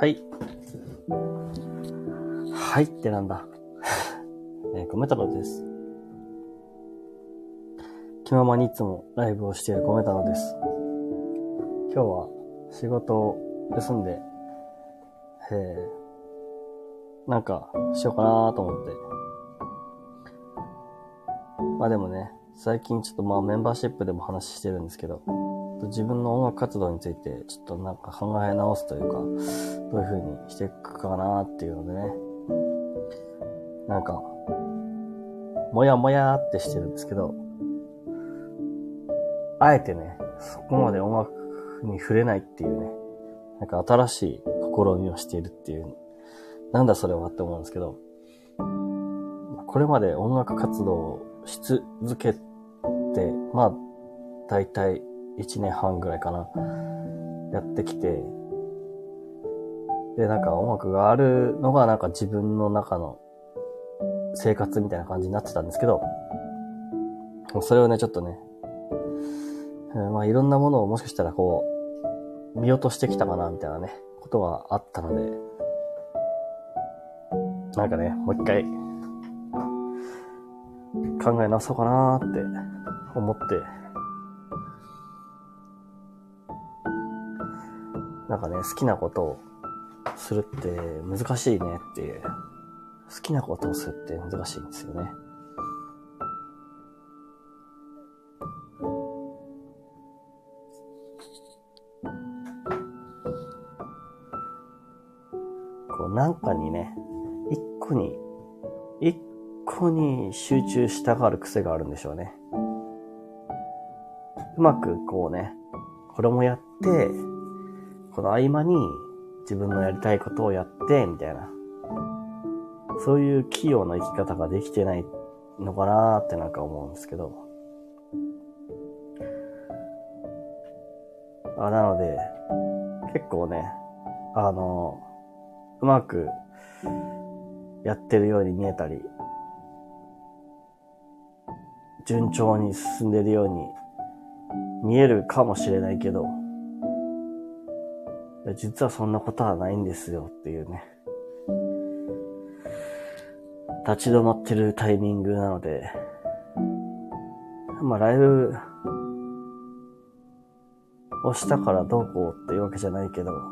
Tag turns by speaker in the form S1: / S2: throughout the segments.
S1: はい。はいってなんだ。米太郎です。気ままにいつもライブをしている米太郎です。今日は仕事を休んで、なんかしようかなと思って。まあでもね、最近ちょっとメンバーシップでも話してるんですけど、自分の音楽活動についてちょっとなんか考え直すというか、どういう風にしていくかなっていうのでね、なんか、もやもやってしてるんですけど、あえてね、そこまで音楽に触れないっていうね、なんか新しい試みをしているっていう、なんだそれはって思うんですけど、これまで音楽活動をし続けて、だいたい1年半ぐらいかな、やってきて、で、なんか音楽があるのがなんか自分の中の生活みたいな感じになってたんですけど、それをね、ちょっとね、いろんなものをもしかしたら見落としてきたかな、みたいなね、ことがあったので、なんかね、もう一回、考え直そうかなーって思って、なんかね、好きなことをするって難しいねっていう、好きなことをするって難しいんですよね。なんかにね、一個に集中したがる癖があるんでしょうね。うまくこれもやって、この合間に自分のやりたいことをやって、みたいな。そういう器用な生き方ができてないのかなーってなんか思うんですけど。なので、結構ね、うまくやってるように見えたり、順調に進んでるように見えるかもしれないけど、実はそんなことはないんですよっていうね。立ち止まってるタイミングなので、ライブをしたからどうこうっていうわけじゃないけど、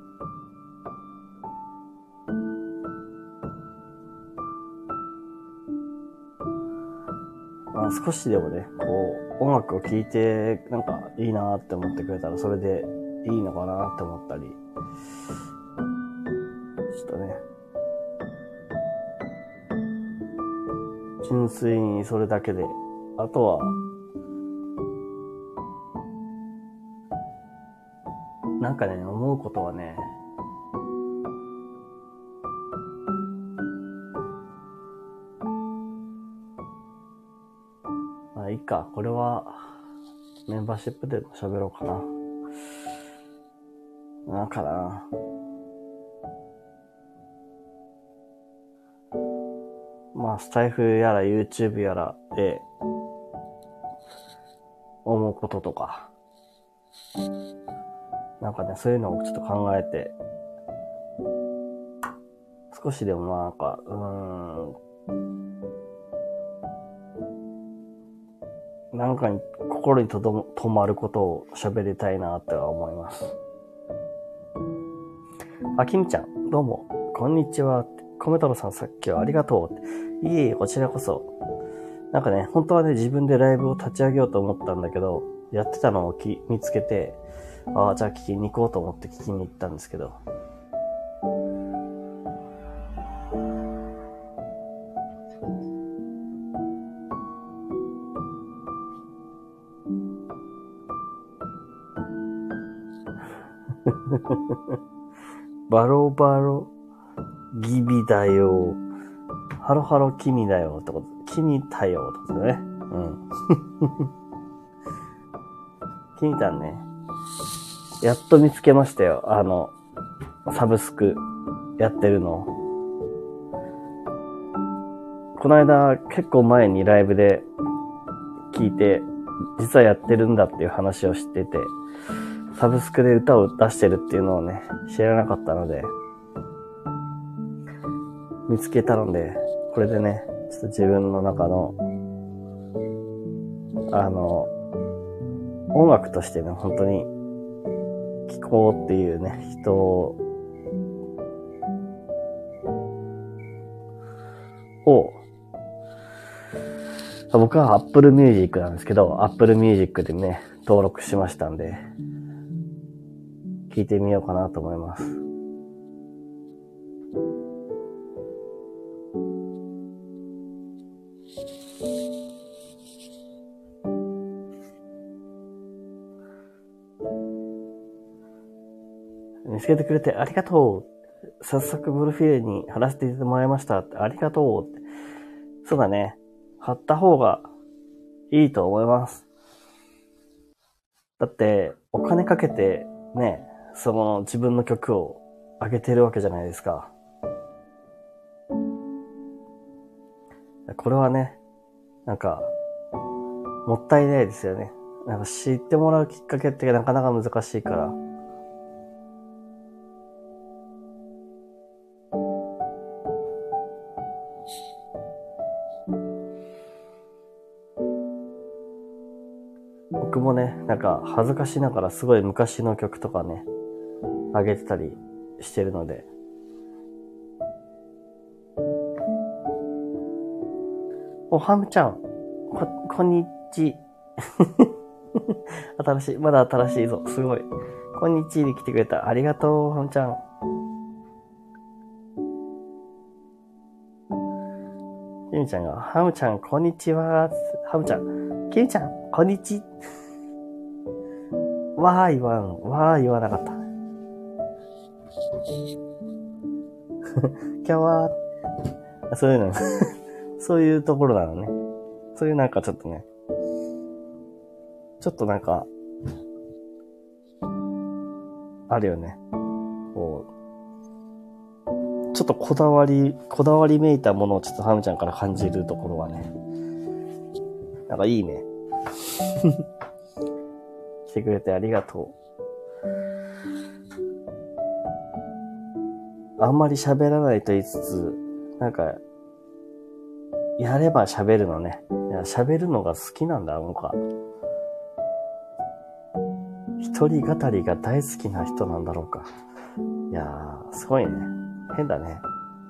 S1: 少しでもね、音楽を聴いてなんかいいなって思ってくれたらそれでいいのかなって思ったり、ちょっとね、純粋にそれだけで、あとはなんかね、思うことはね、いいか、これはメンバーシップでも喋ろうかな。なんかな。スタイフやら YouTube やらで思うこととか、なんかね、そういうのをちょっと考えて、少しでもなんかに心に留まることを喋りたいなっては思います。きみちゃん、どうも、こんにちは。米太郎さん、さっきはありがとう。いえいえ、こちらこそ。なんかね、本当はね、自分でライブを立ち上げようと思ったんだけど、やってたのを見つけて、じゃあ聞きに行こうと思って聞きに行ったんですけど。バロバロギビだよ。ハロハロ君だよってこと。君だよってことだね。うん。君たんね。やっと見つけましたよ。サブスクやってるの。この間結構前にライブで聞いて、実はやってるんだっていう話をしてて、 サブスクで歌を出してるっていうのをね、知らなかったので、見つけたので、これでね、ちょっと自分の中の、音楽としてね、本当に、聴こうっていうね、人を、僕は Apple Music なんですけど、Apple Music でね、登録しましたんで、聴いてみようかなと思います。見つけてくれてありがとう。早速プロフィールに貼らせてもらいました。ありがとう。そうだね。貼った方がいいと思います。だって、お金かけてね、その自分の曲を上げてるわけじゃないですか。これはね、なんか、もったいないですよね。なんか知ってもらうきっかけってなかなか難しいから。僕もね、なんか恥ずかしながらすごい昔の曲とかね、上げてたりしてるので。ハムちゃん、こんにち。まだ新しいぞ。すごい。こんにちに来てくれた。ありがとう、ハムちゃん。キミちゃんが、ハムちゃん、こんにちは。ハムちゃん、キミちゃん、こんにち。わー言わなかった。今日は、そういうの、そういうところなのね。そういうなんかちょっとね、ちょっとなんか、あるよね。こう、ちょっとこだわりめいたものをちょっとハムちゃんから感じるところはね、なんかいいね。来てくれてありがとう。あんまり喋らないと言いつつ、なんか、やれば喋るのね。いや、喋るのが好きなんだ、なんか。一人語りが大好きな人なんだろうか。いやー、すごいね。変だね。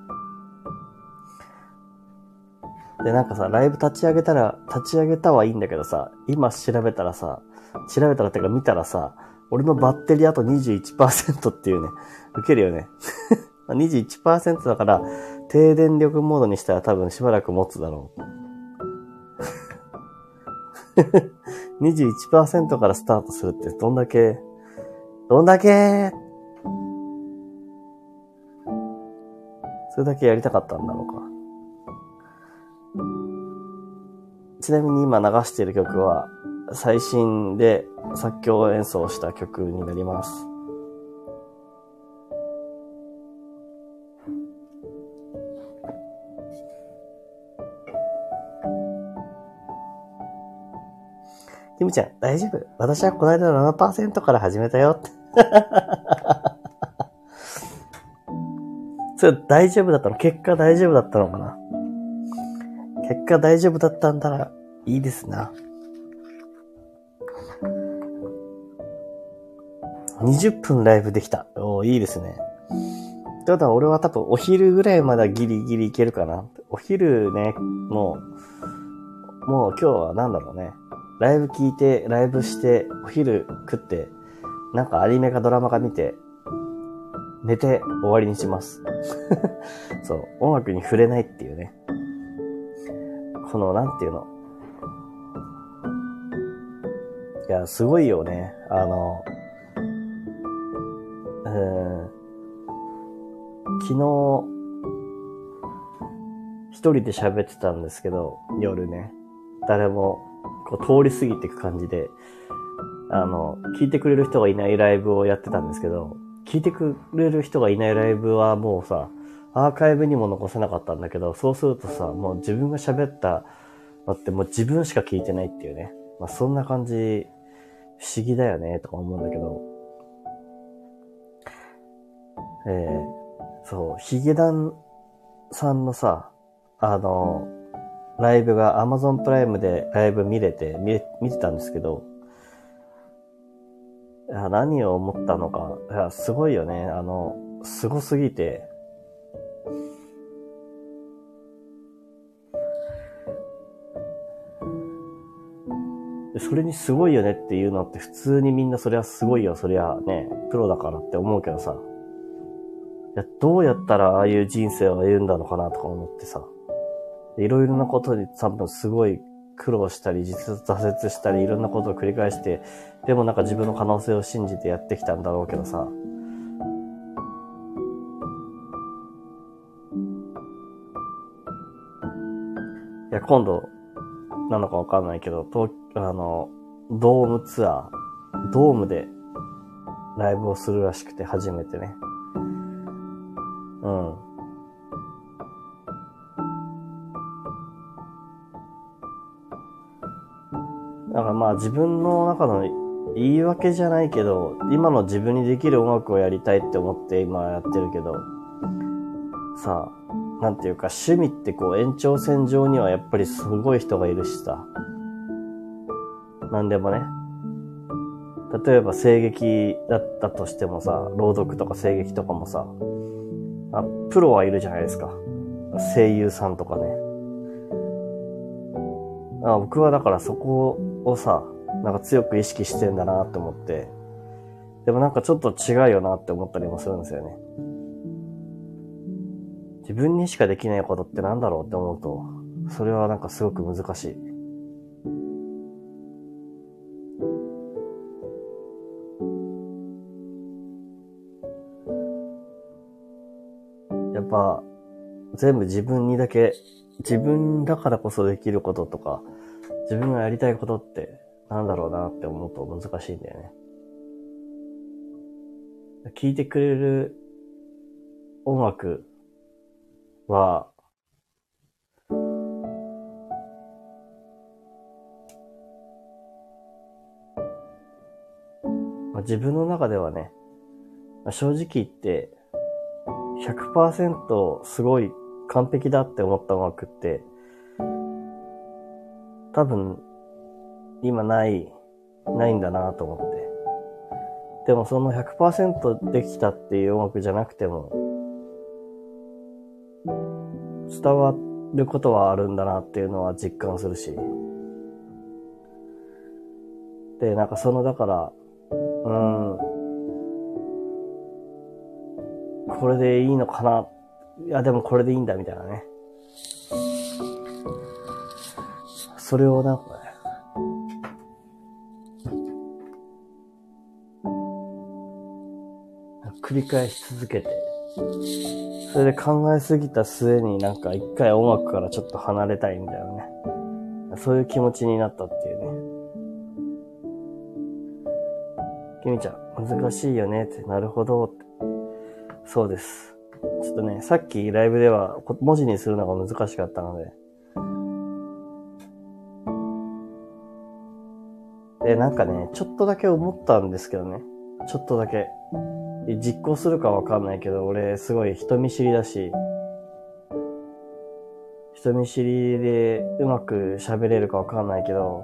S1: で、なんかさ、ライブ立ち上げたはいいんだけどさ、今調べたらってか見たらさ、俺のバッテリーあと 21% っていうね、ウケるよね。21% だから、低電力モードにしたら多分しばらく持つだろう。21% からスタートするってどんだけそれだけやりたかったんだろうか。ちなみに今流している曲は最新で作曲演奏した曲になります。キムちゃん、大丈夫。私はこの間 7% から始めたよって。それ大丈夫だったの？結果大丈夫だったのかな？結果大丈夫だったんだらいいですな。20分ライブできた。いいですね。ただ俺は多分お昼ぐらいまでギリギリいけるかな。お昼ね、もう今日はなんだろうね。ライブ聞いて、ライブして、お昼食って、なんかアニメかドラマか見て、寝て終わりにします。そう、音楽に触れないっていうね。この、なんていうの。いや、すごいよね。昨日、一人で喋ってたんですけど、夜ね。誰も、こう通り過ぎていく感じで、聞いてくれる人がいないライブをやってたんですけど、聞いてくれる人がいないライブはもうさ、アーカイブにも残せなかったんだけど、そうするとさ、もう自分が喋ったのってもう自分しか聞いてないっていうね。まあそんな感じ、不思議だよね、とか思うんだけど、 そう、ヒゲダンさんのさ、ライブが Amazon プライムでライブ見てたんですけど、いや、何を思ったのか、いや、すごいよね。すごすぎて、それにすごいよねっていうのって普通にみんなそりゃすごいよ、そりゃね、プロだからって思うけどさ、いや、どうやったらああいう人生を歩んだのかなとか思ってさ、いろいろなことに多分すごい苦労したり、挫折したり、いろんなことを繰り返して、でもなんか自分の可能性を信じてやってきたんだろうけどさ、いや、今度、なのかわかんないけど、ドームツアー、ドームでライブをするらしくて初めてね。うん。だからまあ自分の中の言い訳じゃないけど、今の自分にできる音楽をやりたいって思って今やってるけど、さあ、なんていうか趣味ってこう延長線上にはやっぱりすごい人がいるしさ、なんでもね。例えば声劇だったとしてもさ、朗読とか声劇とかもさ、プロはいるじゃないですか。声優さんとかね。僕はだからそこをさ、なんか強く意識してんだなって思って、でもなんかちょっと違うよなって思ったりもするんですよね。自分にしかできないことってなんだろうって思うと、それはなんかすごく難しい。やっぱ、全部自分にだけ、自分だからこそできることとか、自分がやりたいことってなんだろうなって思うと難しいんだよね。聴いてくれる音楽は、自分の中ではね、正直言って 100% すごい完璧だって思った音楽って多分今ないんだなと思って。でもその 100% できたっていう音楽じゃなくても伝わることはあるんだなっていうのは実感するし。で、なんかだから、これでいいのかな。いや、でもこれでいいんだみたいなね。それをなんかね、繰り返し続けて、それで考えすぎた末になんか一回音楽からちょっと離れたいみたいなね。そういう気持ちになったっていうね。きみちゃん、難しいよねって、なるほどって。そうです。ちょっとね、さっきライブでは文字にするのが難しかったので。で、なんかね、ちょっとだけ思ったんですけどね。ちょっとだけ。実行するかわかんないけど、俺すごい人見知りだし、人見知りでうまく喋れるかわかんないけど、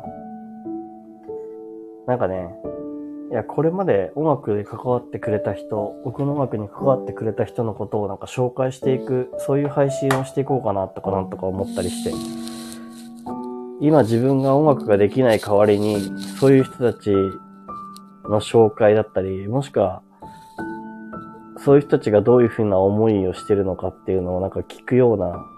S1: なんかね、いや、これまで音楽で関わってくれた人、僕の音楽に関わってくれた人のことをなんか紹介していく、そういう配信をしていこうかなとかなんとか思ったりして、今自分が音楽ができない代わりに、そういう人たちの紹介だったり、もしくは、そういう人たちがどういうふうな思いをしてるのかっていうのをなんか聞くような、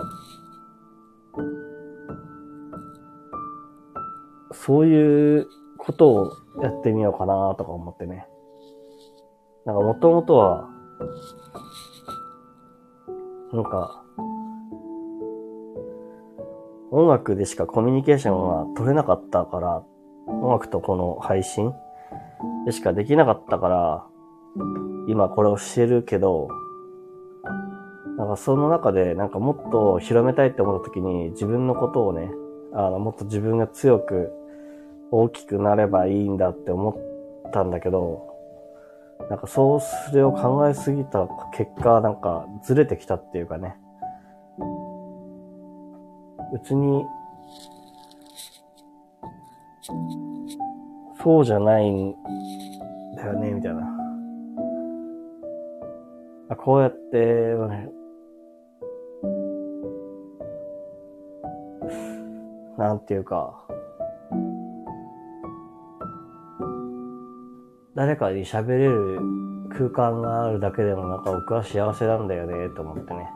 S1: そういうことをやってみようかなとか思ってね。なんかもともとは、なんか、音楽でしかコミュニケーションが取れなかったから、音楽とこの配信でしかできなかったから、今これをしてるけど、なんかその中でなんかもっと広めたいって思った時に自分のことをね、もっと自分が強く大きくなればいいんだって思ったんだけど、 なんかそれを考えすぎた結果、なんかずれてきたっていうかね。別に、そうじゃないんだよね、みたいな。こうやって、ね、なんていうか、誰かに喋れる空間があるだけでもなんか僕は幸せなんだよね、と思ってね。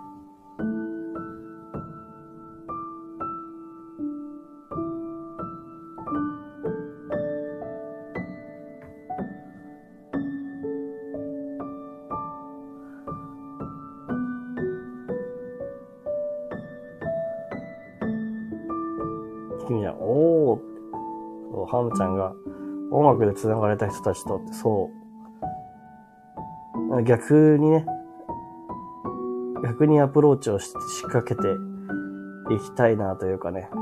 S1: 君じゃん、おーって、そうハムちゃんが音楽で繋がれた人たちとって、そう。逆にね、逆にアプローチをして仕掛けていきたいなというかね。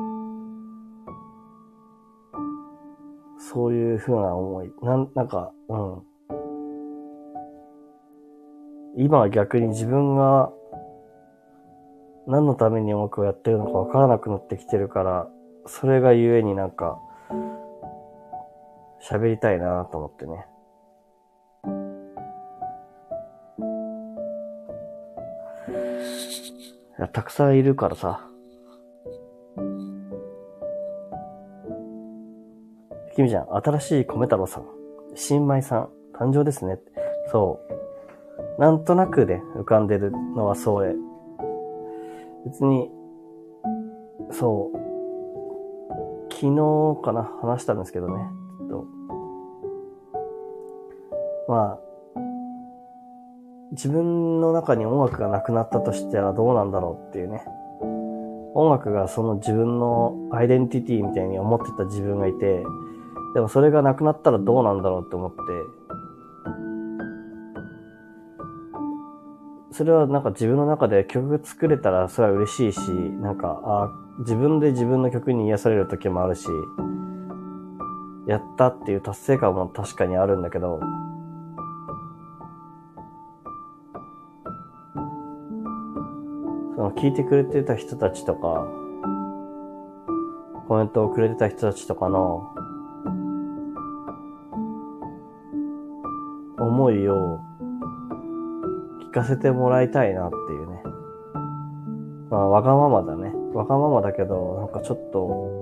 S1: そういう風な思い。なんか、今は逆に自分が何のために音楽をやってるのかわからなくなってきてるから、それがゆえになんか、喋りたいなと思ってね。いや、たくさんいるからさ。君ちゃん、新しい米太郎さん、新米さん、誕生ですね。そう。なんとなくで浮かんでるのはそうで。別に、そう。昨日かな、話したんですけどね。まあ、自分の中に音楽がなくなったとしたらどうなんだろうっていうね。音楽がその自分のアイデンティティみたいに思ってた自分がいて、でもそれがなくなったらどうなんだろうって思って、それはなんか自分の中で曲作れたらそれは嬉しいし、なんか、自分で自分の曲に癒される時もあるし、やったっていう達成感も確かにあるんだけど、その聞いてくれてた人たちとか、コメントをくれてた人たちとかの思いを聞かせてもらいたいなっていうね。まあ、わがままだね。わがままだけど、なんかちょっと、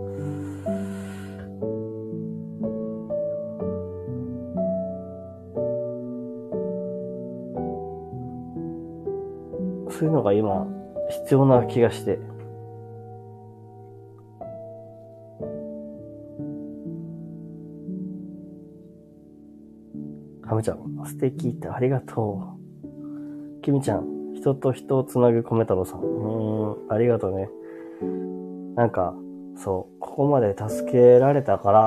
S1: そういうのが今、必要な気がして。ハムちゃん、素敵ってありがとう。キミちゃん、人と人をつなぐ米太郎さん。ありがとうね。なんか、そう、ここまで助けられたから、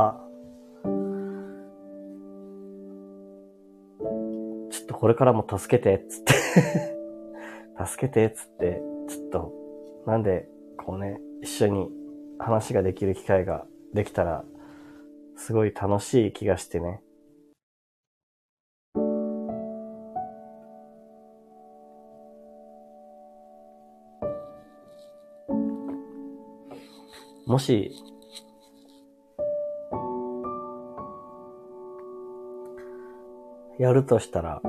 S1: ちょっとこれからも助けて、つって助けて、つって、ちょっと、なんで、こうね、一緒に話ができる機会ができたら、すごい楽しい気がしてね。もし、やるとしたら、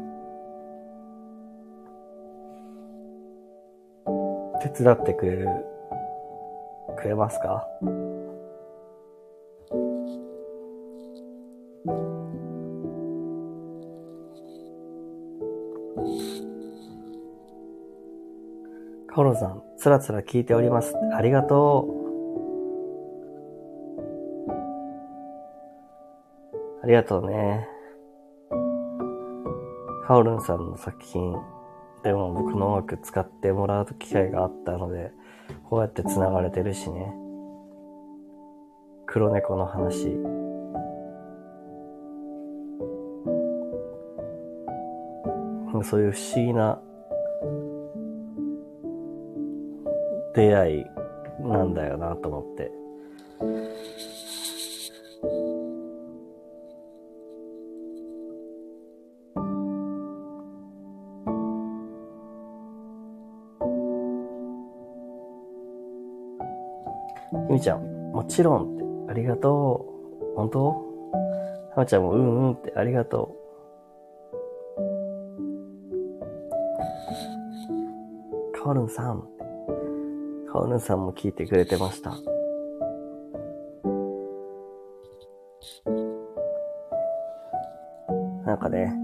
S1: 手伝ってくれますか？カオロさん、つらつら聞いております。ありがとう。ありがとうね。カオルンさんの作品でも僕の音楽使ってもらう機会があったので、こうやって繋がれてるしね。黒猫の話。そういう不思議な出会いなんだよなと思って。 ひみちゃん、もちろんって、ありがとう。本当？はまちゃんもうんうんってありがとう。かおるんさん。かおるんさんも聞いてくれてました。なんかね、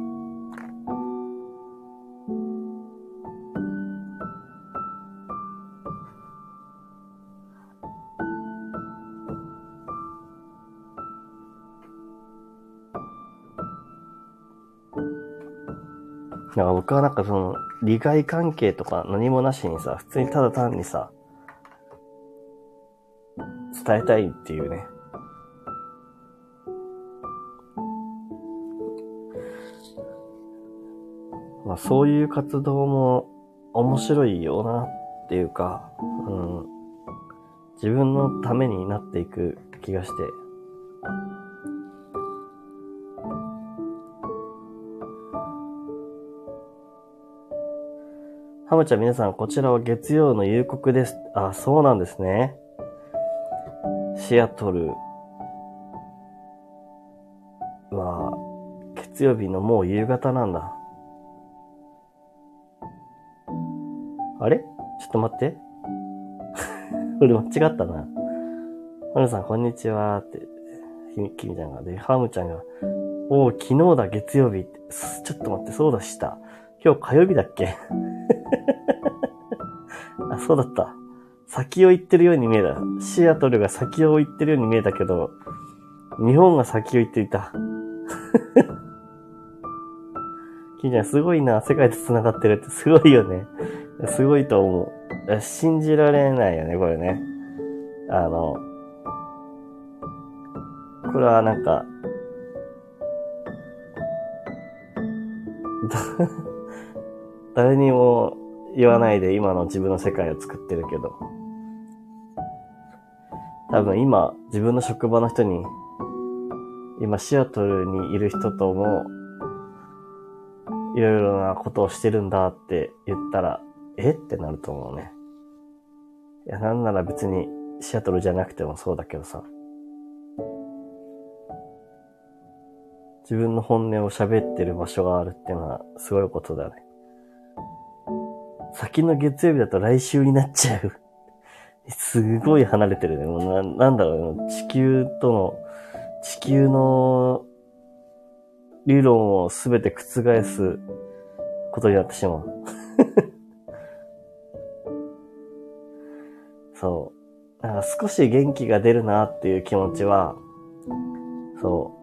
S1: なんか僕はなんかその、利害関係とか何もなしにさ、普通にただ単にさ、伝えたいっていうね。まあそういう活動も面白いよなっていうか、自分のためになっていく気がして。ハムちゃん皆さん、こちらは月曜の夕刻です。あ、そうなんですね。シアトルは、月曜日のもう夕方なんだ。あれ？ちょっと待って。これ間違ったな。ハムさん、こんにちはって、キミちゃんが。で、ハムちゃんが、おー、昨日だ、月曜日って。ちょっと待って、そうだした。今日火曜日だっけ？あ、そうだった。先を行ってるように見えた。シアトルが先を行ってるように見えたけど、日本が先を行っていた。キミちゃん、すごいな。世界と繋がってるってすごいよね。すごいと思う。信じられないよね、これね。これはなんか、誰にも言わないで今の自分の世界を作ってるけど、多分今自分の職場の人に、今シアトルにいる人ともいろいろなことをしてるんだって言ったら、えってなると思うね。いや、なんなら別にシアトルじゃなくてもそうだけどさ、自分の本音を喋ってる場所があるっていうのはすごいことだね。先の月曜日だと来週になっちゃう。すごい離れてるね。もうなんだろう、地球の理論をすべて覆すことになってしまう。そう。なんか少し元気が出るなっていう気持ちは、そう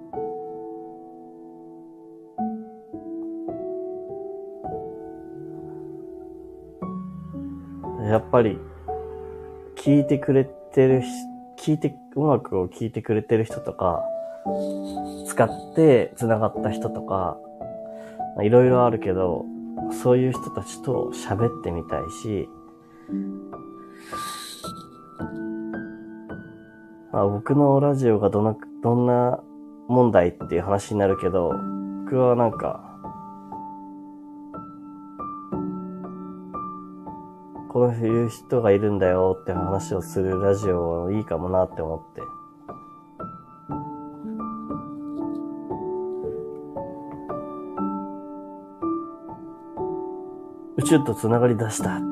S1: 。やっぱり、聞いてくれてる音楽を聴いてくれてる人とか、使って繋がった人とか、いろいろあるけど、そういう人たちと喋ってみたいし、僕のラジオがどんな問題っていう話になるけど、僕はなんか、こういう人がいるんだよって話をするラジオいいかもなって思って。宇宙と繋がり出したって。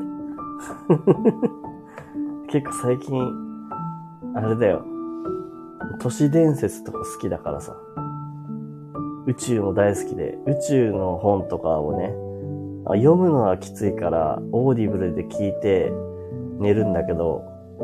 S1: 結構最近、あれだよ。都市伝説とか好きだからさ。宇宙も大好きで、宇宙の本とかをね、読むのはきついから、オーディブルで聞いて寝るんだけど、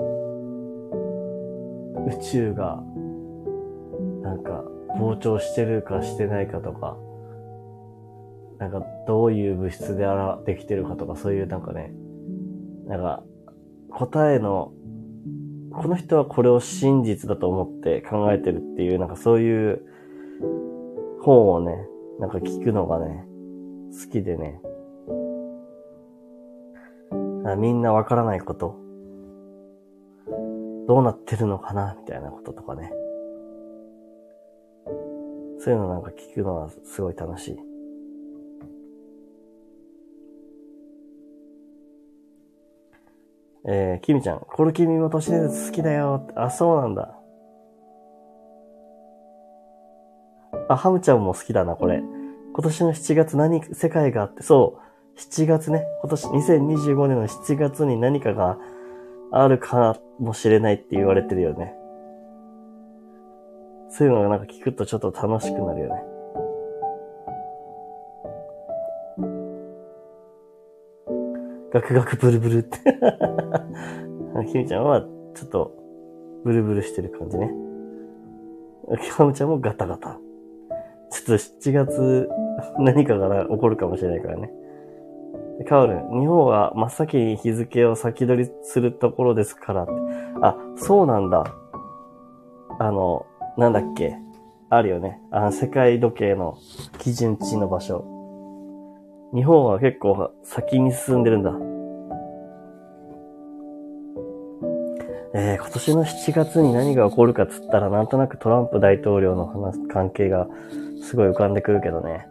S1: 宇宙が、なんか、膨張してるかしてないかとか、なんか、どういう物質でできてるかとか、そういうなんかね、なんか、答えの、この人はこれを真実だと思って考えてるっていう、なんかそういう本をね、なんか聞くのがね、好きでね、みんなわからないこと、どうなってるのかなみたいなこととかね。そういうのなんか聞くのはすごい楽しい。 キミちゃん、これ君も都市伝説好きだよ。あ、そうなんだ。あ、ハムちゃんも好きだな、これ。今年の7月世界があって、そう、7月ね、今年2025年の7月に何かがあるかもしれないって言われてるよね。そういうのがなんか聞くとちょっと楽しくなるよね。ガクガクブルブルって。キミちゃんはちょっとブルブルしてる感じね。ハムちゃんもガタガタ。ちょっと7月何かが起こるかもしれないからね。カオル、日本は真っ先に日付を先取りするところですからって。あ、そうなんだ。なんだっけ。あるよね。世界時計の基準値の場所。日本は結構先に進んでるんだ。今年の7月に何が起こるかっつったらなんとなくトランプ大統領の関係がすごい浮かんでくるけどね。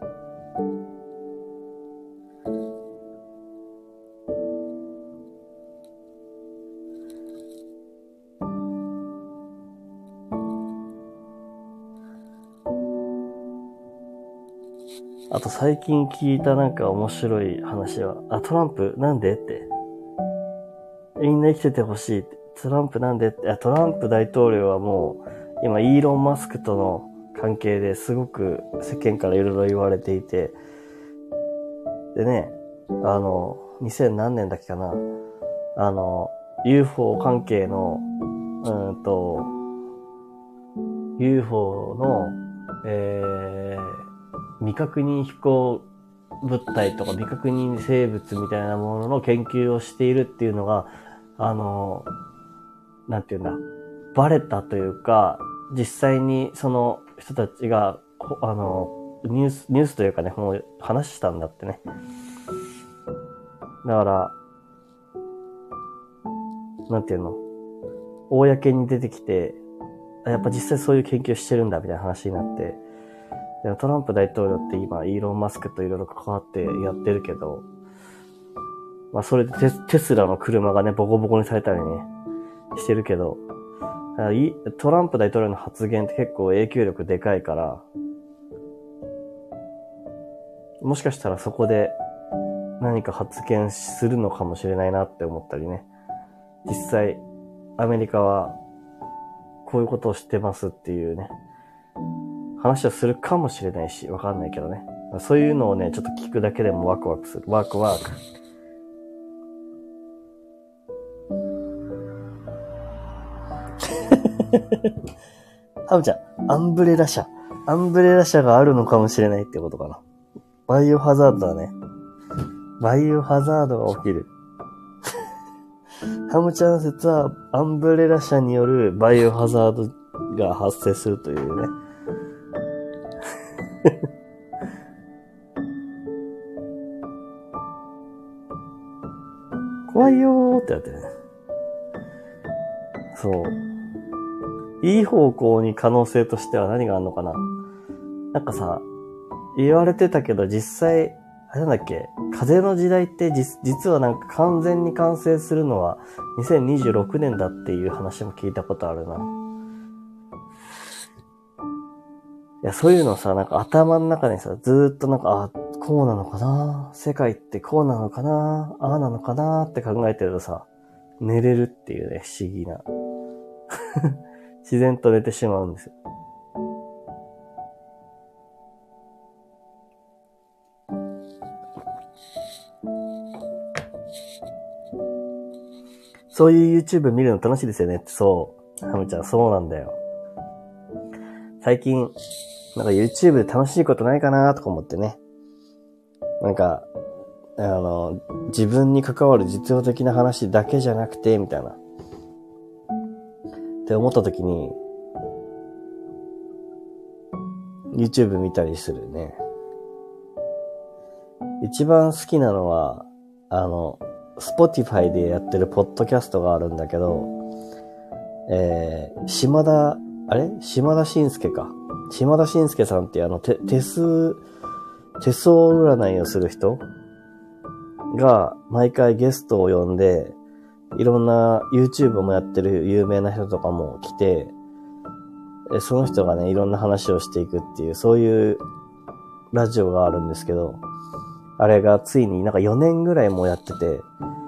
S1: あと最近聞いたなんか面白い話は、トランプなんでって。みんな生きててほしいって。トランプなんでって。トランプ大統領はもう、今イーロン・マスクとの関係ですごく世間からいろいろ言われていて、でね、2000何年だっけかな。UFO 関係の、UFO の、未確認飛行物体とか未確認生物みたいなものの研究をしているっていうのが、なんていうんだ、バレたというか、実際にその人たちが、ニュースというかね、もう話したんだってね。だから、なんていうの、公に出てきて、やっぱ実際そういう研究してるんだみたいな話になって、トランプ大統領って今、イーロン・マスクといろいろ関わってやってるけど、まあそれでテスラの車がね、ボコボコにされたりね、してるけど、トランプ大統領の発言って結構影響力でかいから、もしかしたらそこで何か発言するのかもしれないなって思ったりね。実際、アメリカはこういうことをしてますっていうね、話をするかもしれないし、わかんないけどね。そういうのをね、ちょっと聞くだけでもワクワクする。ワクワク。ハムちゃん、アンブレラ社があるのかもしれないってことかな。バイオハザードだね。バイオハザードが起きる。ハムちゃん説は、アンブレラ社によるバイオハザードが発生するというね。怖いよーってやってね。そう。いい方向に可能性としては何があるのかな。なんかさ、言われてたけど実際、なんだっけ、風の時代って実はなんか完全に完成するのは2026年だっていう話も聞いたことあるな。いや、そういうのさ、なんか頭の中にさ、ずーっとなんか、こうなのかな、世界ってこうなのかな、ああなのかなって考えてるとさ、寝れるっていうね、不思議な。自然と寝てしまうんですよ。そういう YouTube 見るの楽しいですよねって、そう。ハムちゃん、そうなんだよ。最近、なんか YouTube で楽しいことないかなとか思ってね。なんか、自分に関わる実用的な話だけじゃなくて、みたいな。って思った時に、YouTube 見たりするね。一番好きなのは、Spotify でやってるポッドキャストがあるんだけど、島田紳介か。島田紳介さんって手相占いをする人が毎回ゲストを呼んで、 いろんな YouTube もやってる有名な人とかも来て、その人がね、いろんな話をしていくっていう、そういうラジオがあるんですけど、あれがついになんか4年ぐらいもやってて、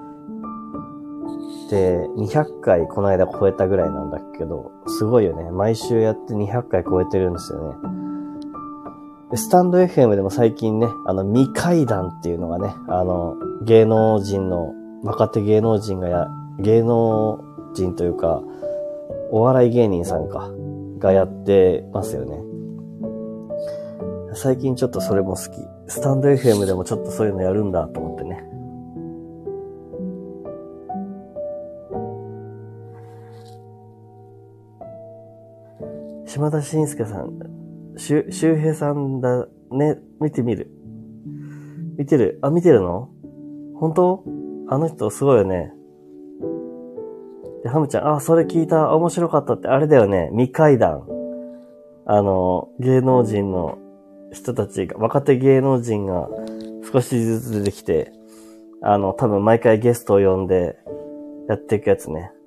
S1: で、200回この間超えたぐらいなんだけど、すごいよね。毎週やって200回超えてるんですよね。で、スタンド FM でも最近ね、未怪談っていうのがね、芸能人の、若手芸能人芸能人というか、お笑い芸人さんがやってますよね。最近ちょっとそれも好き。スタンド FM でもちょっとそういうのやるんだと思ってね。島田紳介さん、周平さんだね、見てみる。見てるの？本当？あの人すごいよね。で、ハムちゃん、それ聞いた、面白かったって、あれだよね、未怪談。芸能人の人たちが、若手芸能人が少しずつ出てきて、多分毎回ゲストを呼んでやっていくやつね。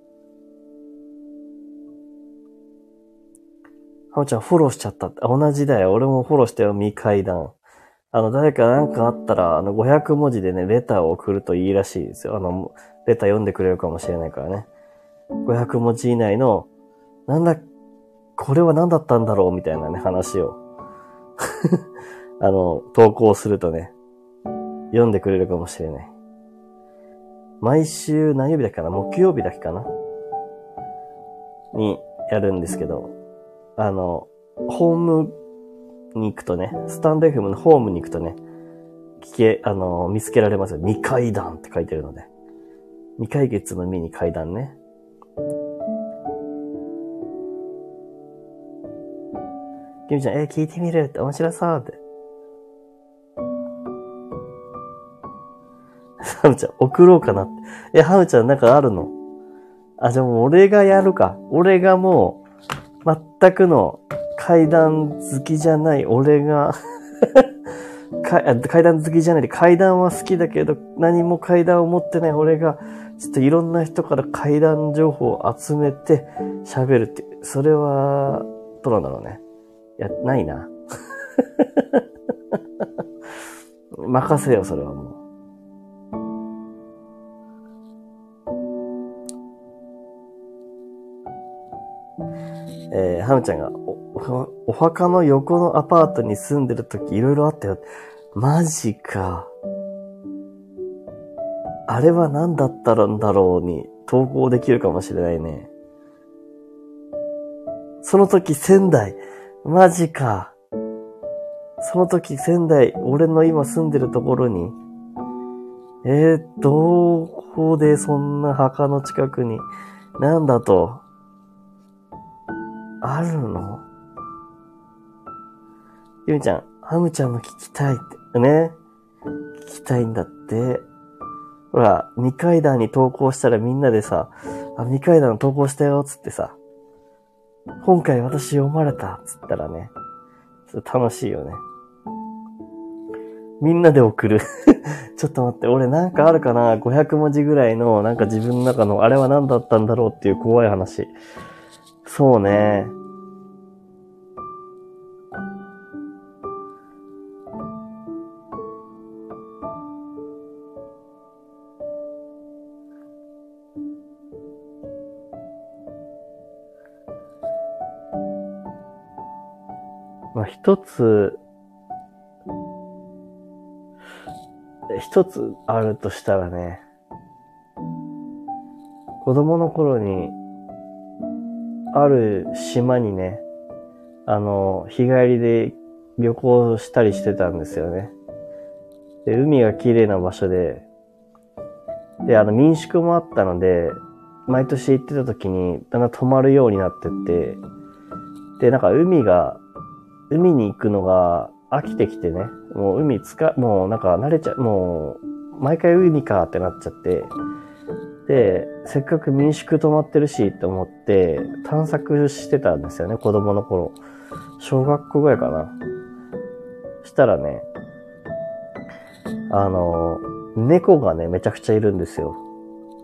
S1: ハムちゃんフォローしちゃったって。同じだよ。俺もフォローしたよ、未怪談。誰かなんかあったら、500文字でね、レターを送るといいらしいですよ。レター読んでくれるかもしれないからね。500文字以内の、これは何だったんだろうみたいなね、話を。投稿するとね、読んでくれるかもしれない。毎週何曜日だっけかな？木曜日だっけかなにやるんですけど、ホームに行くとね、スタンド FM のホームに行くとね、見つけられますよ。未怪談って書いてるので。未解決の未に怪談ね。キミちゃん、聞いてみるって面白そうって。ハムちゃん、送ろうかなって。ハムちゃんなんかあるの？じゃあもう俺がやるか。俺がもう、全くの怪談好きじゃない俺が怪談好きじゃないで、怪談は好きだけど、何も怪談を持ってない俺が、ちょっといろんな人から怪談情報を集めて喋るって、それは、どうなんだろうね。ないな。任せよ、それはもう。ハムちゃんがお墓の横のアパートに住んでるときいろいろあったよ。マジか。あれは何だったんだろうに投稿できるかもしれないね。その時仙台。マジか。その時仙台、俺の今住んでるところに。どこでそんな墓の近くに、なんだと。あるの？ゆみちゃん、ハムちゃんの聞きたいってね。聞きたいんだって。ほら、未怪談に投稿したらみんなでさ、未怪談投稿したよ、つってさ。今回私読まれた、つったらね。それ楽しいよね。みんなで送る。ちょっと待って、俺なんかあるかな？ 500 文字ぐらいの、なんか自分の中のあれは何だったんだろうっていう怖い話。そうね。一つあるとしたらね、子供の頃に、ある島にね、日帰りで旅行したりしてたんですよね。で、海が綺麗な場所で、民宿もあったので、毎年行ってた時に、だんだん泊まるようになってって、で、なんか海に行くのが飽きてきてね、もうもうなんか慣れちゃ、もう、毎回海かってなっちゃって、で、せっかく民宿泊まってるしって思って探索してたんですよね、子供の頃。小学校ぐらいかな。したらね、猫がね、めちゃくちゃいるんですよ。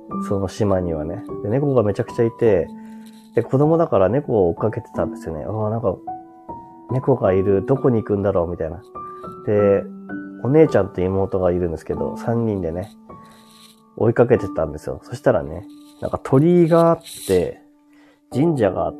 S1: その島にはね。で、猫がめちゃくちゃいて、で、子供だから猫を追っかけてたんですよね。なんか、猫がいる、どこに行くんだろうみたいな。で、お姉ちゃんと妹がいるんですけど、3人でね、追いかけてたんですよ。そしたらね、なんか鳥居があって、神社があって、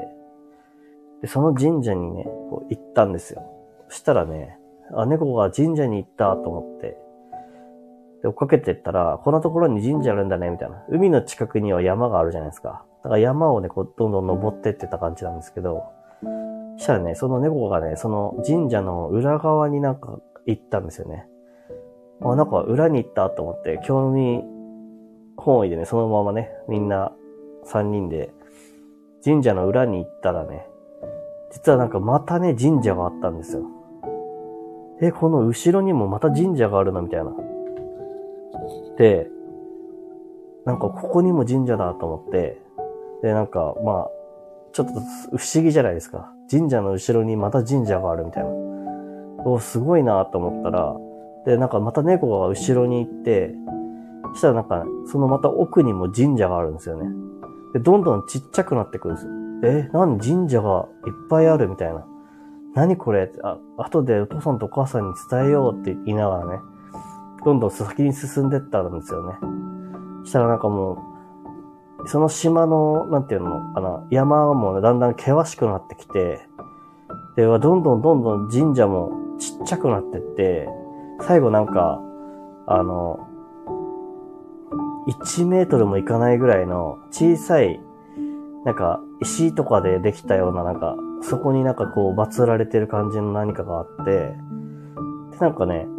S1: で、その神社にね、こう行ったんですよ。そしたらね、猫が神社に行ったと思って、で、追っかけてったら、こんなところに神社あるんだね、みたいな。海の近くには山があるじゃないですか。だから山をね、こう、どんどん登ってってた感じなんですけど、そしたらね、その猫がね、その神社の裏側になんか行ったんですよね。なんか裏に行ったと思って、興味本位でね、そのままね、みんな3人で神社の裏に行ったらね、実はなんかまたね、神社があったんですよ。この後ろにもまた神社があるな、みたいな。で、なんかここにも神社だと思って、で、なんかまあ、ちょっと不思議じゃないですか。神社の後ろにまた神社があるみたいな。すごいなと思ったら、で、なんかまた猫が後ろに行って、そしたらなんか、そのまた奥にも神社があるんですよね。で、どんどんちっちゃくなってくるんですよ。何神社がいっぱいあるみたいな。何これ後でお父さんとお母さんに伝えようって言いながらね、どんどん先に進んでったんですよね。そしたらなんかもう、その島の、なんていうのかな、山もね、だんだん険しくなってきて、で、どんどん神社もちっちゃくなってって、最後なんか、1メートルもいかないぐらいの小さい、なんか石とかでできたようななんか、そこになんかこう祀られてる感じの何かがあって、で、なんかね、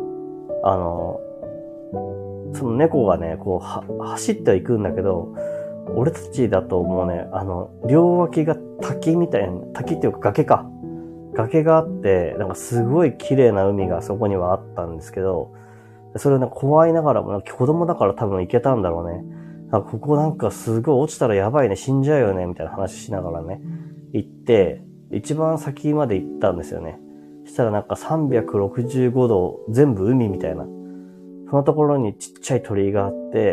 S1: その猫がね、こう走ってはいくんだけど、俺たちだともうね、両脇が滝みたいな、滝っていうか崖か。崖があって、なんかすごい綺麗な海がそこにはあったんですけど、それをね、怖いながらも、子供だから多分行けたんだろうね。なんかここなんかすごい落ちたらやばいね、死んじゃうよね、みたいな話しながらね、行って、一番先まで行ったんですよね。そしたらなんか365度全部海みたいな。そのところにちっちゃい鳥居があって、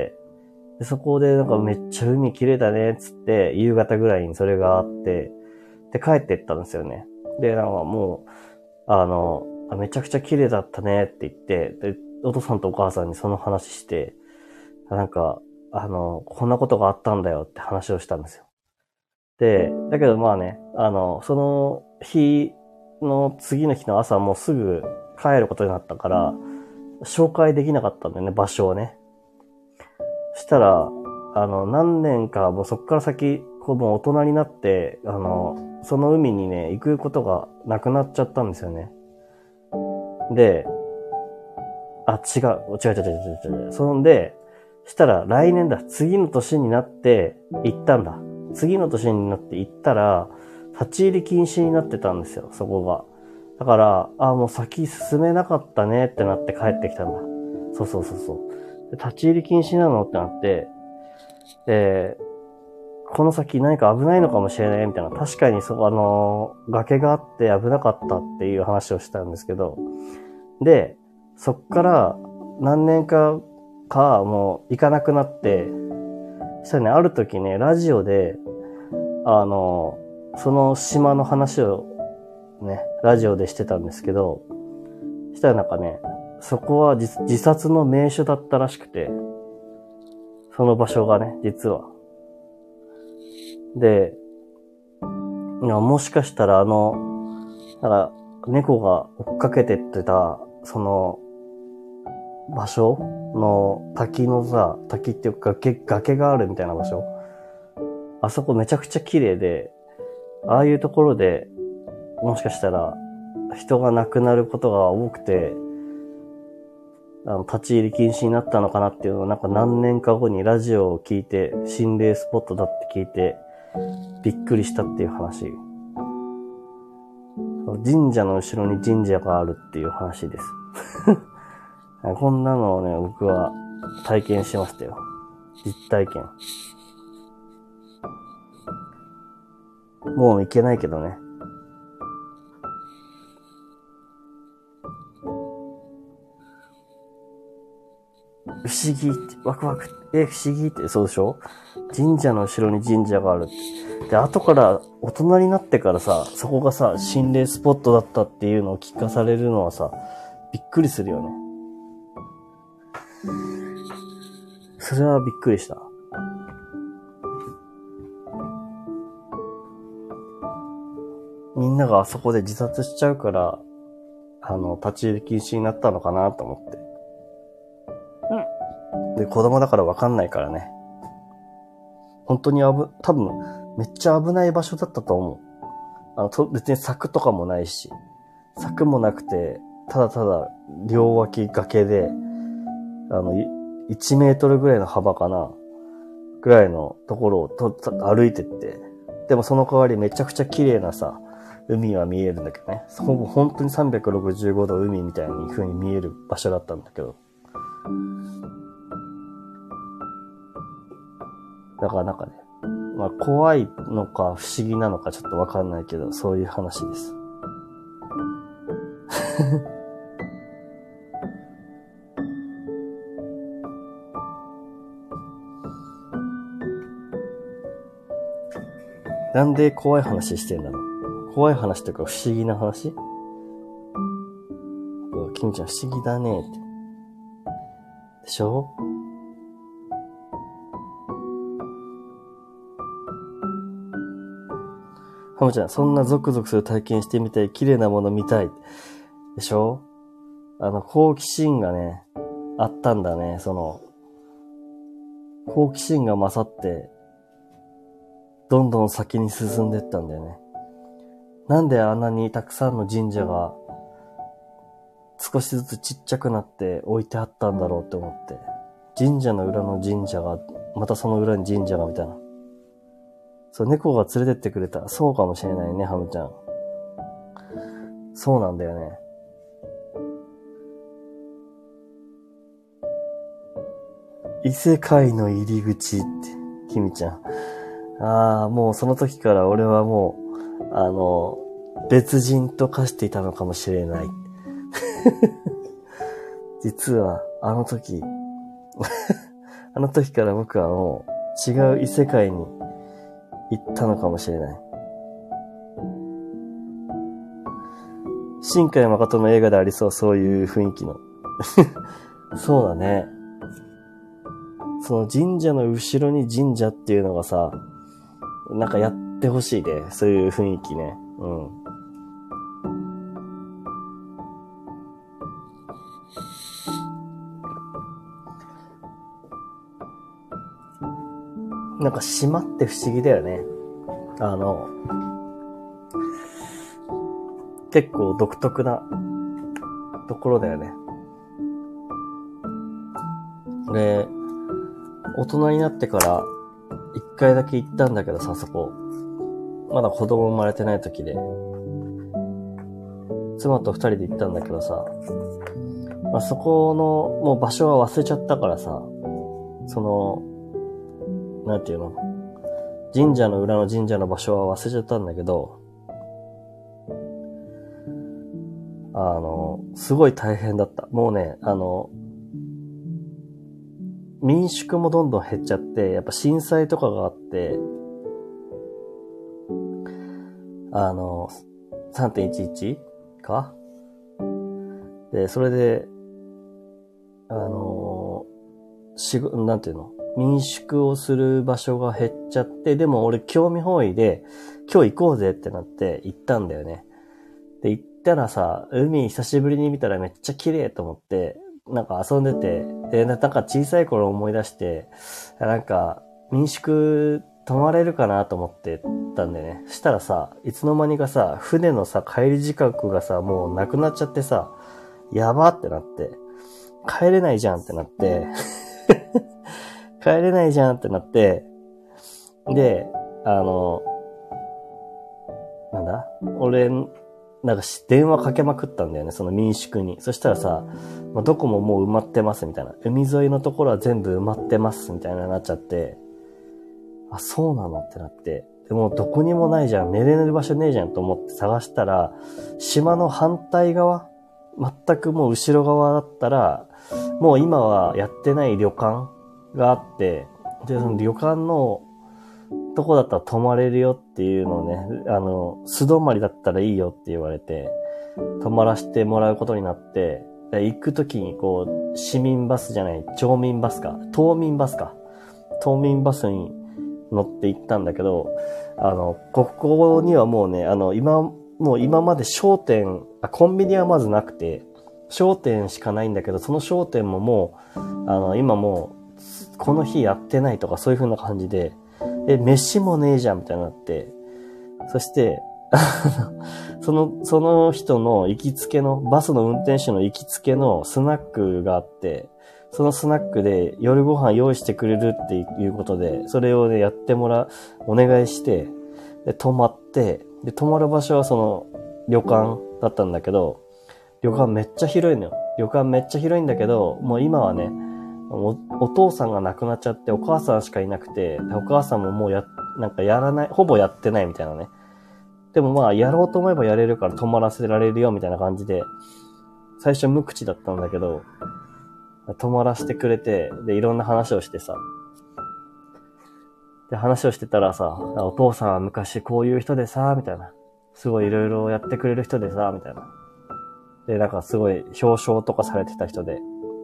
S1: でそこでなんかめっちゃ海綺麗だね、つって、夕方ぐらいにそれがあって、で帰ってったんですよね。で、なんかもう、めちゃくちゃ綺麗だったねって言って、で、お父さんとお母さんにその話して、なんか、こんなことがあったんだよって話をしたんですよ。で、だけどまあね、その日の次の日の朝もうすぐ帰ることになったから、紹介できなかったんだよね、場所をね。そしたら、何年かもうそっから先、もう大人になって、その海にね、行くことがなくなっちゃったんですよね。で、違う。そんで、したら来年だ。次の年になって行ったんだ。次の年になって行ったら、立ち入り禁止になってたんですよ、そこが。だから、もう先進めなかったねってなって帰ってきたんだ。そう。で立ち入り禁止なのってなって、で、この先何か危ないのかもしれないみたいな。確かに崖があって危なかったっていう話をしたんですけど、で、そっから何年かもう行かなくなって、そしたらね、ある時ね、ラジオで、その島の話をね、ラジオでしてたんですけど、そしたらなんかね、そこは自殺の名所だったらしくて、その場所がね、実は。で、もしかしたらなんか猫が追っかけてってた、その場所の滝っていうか崖があるみたいな場所。あそこめちゃくちゃ綺麗で、ああいうところでもしかしたら人が亡くなることが多くて、立ち入り禁止になったのかなっていうのをなんか何年か後にラジオを聞いて、心霊スポットだって聞いて、びっくりしたっていう話。神社の後ろに神社があるっていう話です。こんなのをね、僕は体験しましたよ。実体験。もう行けないけどね。 不思議って、ワクワク、不思議って、そうでしょ？神社の後ろに神社がある。で、後から大人になってからさ、そこがさ、心霊スポットだったっていうのを聞かされるのはさ、びっくりするよね。それはびっくりした。みんながあそこで自殺しちゃうから、立ち入り禁止になったのかなと思って。で、子供だからわかんないからね。本当に多分、めっちゃ危ない場所だったと思う。別に柵とかもないし、柵もなくて、ただただ両脇崖で、1メートルぐらいの幅かな、ぐらいのところを歩いてって、でもその代わりめちゃくちゃ綺麗なさ、海は見えるんだけどね。本当に365度海みたいに風に見える場所だったんだけど。だからなんかね、まあ怖いのか不思議なのかちょっとわかんないけど、そういう話です。なんで怖い話してんだろう。怖い話というか不思議な話？キムちゃん不思議だねって。でしょ？ハムちゃん、そんなゾクゾクする体験してみたい、綺麗なもの見たい。でしょ？好奇心がね、あったんだね、好奇心が勝って、どんどん先に進んでったんだよね。なんであんなにたくさんの神社が、少しずつちっちゃくなって置いてあったんだろうって思って。神社の裏の神社が、またその裏に神社がみたいな。そう、猫が連れてってくれた。そうかもしれないね、ハムちゃん。そうなんだよね。異世界の入り口って、キミちゃん。もうその時から俺はもう、別人と化していたのかもしれない。実は、あの時から僕はもう違う異世界に行ったのかもしれない。新海誠の映画でありそう、そういう雰囲気の。そうだね。その神社の後ろに神社っていうのがさ、なんかやってほしいね。そういう雰囲気ね。うん。なんか島って不思議だよね。結構独特なところだよね。で、大人になってから一回だけ行ったんだけどさ、そこ。まだ子供生まれてない時で。妻と二人で行ったんだけどさ、まあ、そこのもう場所は忘れちゃったからさ、なんていうの？神社の裏の神社の場所は忘れちゃったんだけど、すごい大変だった。もうね、民宿もどんどん減っちゃって、やっぱ震災とかがあって、3.11 か？で、それで、なんていうの？民宿をする場所が減っちゃって、でも俺興味本位で、今日行こうぜってなって行ったんだよね。で、行ったらさ、海久しぶりに見たらめっちゃ綺麗と思って、なんか遊んでて、で、なんか小さい頃思い出して、なんか民宿泊まれるかなと思ってたんだよね。したらさ、いつの間にかさ、船のさ、帰り時刻がさ、もうなくなっちゃってさ、やばってなって、帰れないじゃんってなって、帰れないじゃんってなって、で、なんだ？俺、なんか電話かけまくったんだよね、その民宿に。そしたらさ、どこももう埋まってますみたいな。海沿いのところは全部埋まってますみたいななっちゃって、あ、そうなのってなって。でもどこにもないじゃん。寝れる場所ねえじゃんと思って探したら、島の反対側、全くもう後ろ側だったら、 もう今はやってない旅館があって、で、その旅館のとこだったら泊まれるよっていうのをね、素泊まりだったらいいよって言われて、泊まらせてもらうことになって、で行くときにこう、市民バスじゃない、町民バスか、島民バスか。島民バスに乗って行ったんだけど、ここにはもうね、今まで商店、コンビニはまずなくて、商店しかないんだけど、その商店ももう、今もう、この日やってないとかそういう風な感じで、飯もねえじゃんみたいになって、そして、その人の行きつけの、バスの運転手の行きつけのスナックがあって、そのスナックで夜ご飯用意してくれるっていうことで、それをね、お願いして、で、泊まって、で、泊まる場所はその旅館だったんだけど、旅館めっちゃ広いのよ。旅館めっちゃ広いんだけど、もう今はね、お父さんが亡くなっちゃって、お母さんしかいなくて、お母さんももうなんかやらない、ほぼやってないみたいなね。でもまあ、やろうと思えばやれるから泊まらせられるよみたいな感じで、最初無口だったんだけど、泊まらせてくれて、で、いろんな話をしてさ。で、話をしてたらさ、お父さんは昔こういう人でさ、みたいな。すごいいろいろやってくれる人でさ、みたいな。で、なんかすごい表彰とかされてた人で。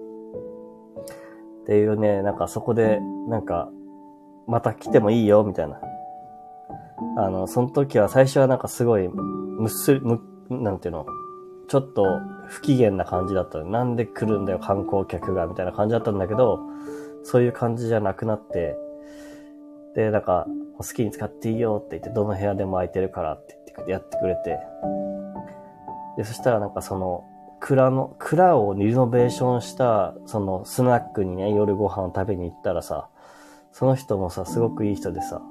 S1: っていうね、なんかそこで、なんか、また来てもいいよ、みたいな。その時は最初はなんかすごい、なんていうの、ちょっと不機嫌な感じだったの。なんで来るんだよ、観光客が、みたいな感じだったんだけど、そういう感じじゃなくなって、で、なんか、好きに使っていいよって言って、どの部屋でも空いてるからって言ってやってくれて、で、そしたらなんかその、蔵をリノベーションした、そのスナックにね、夜ご飯を食べに行ったらさ、その人もさ、すごくいい人でさ、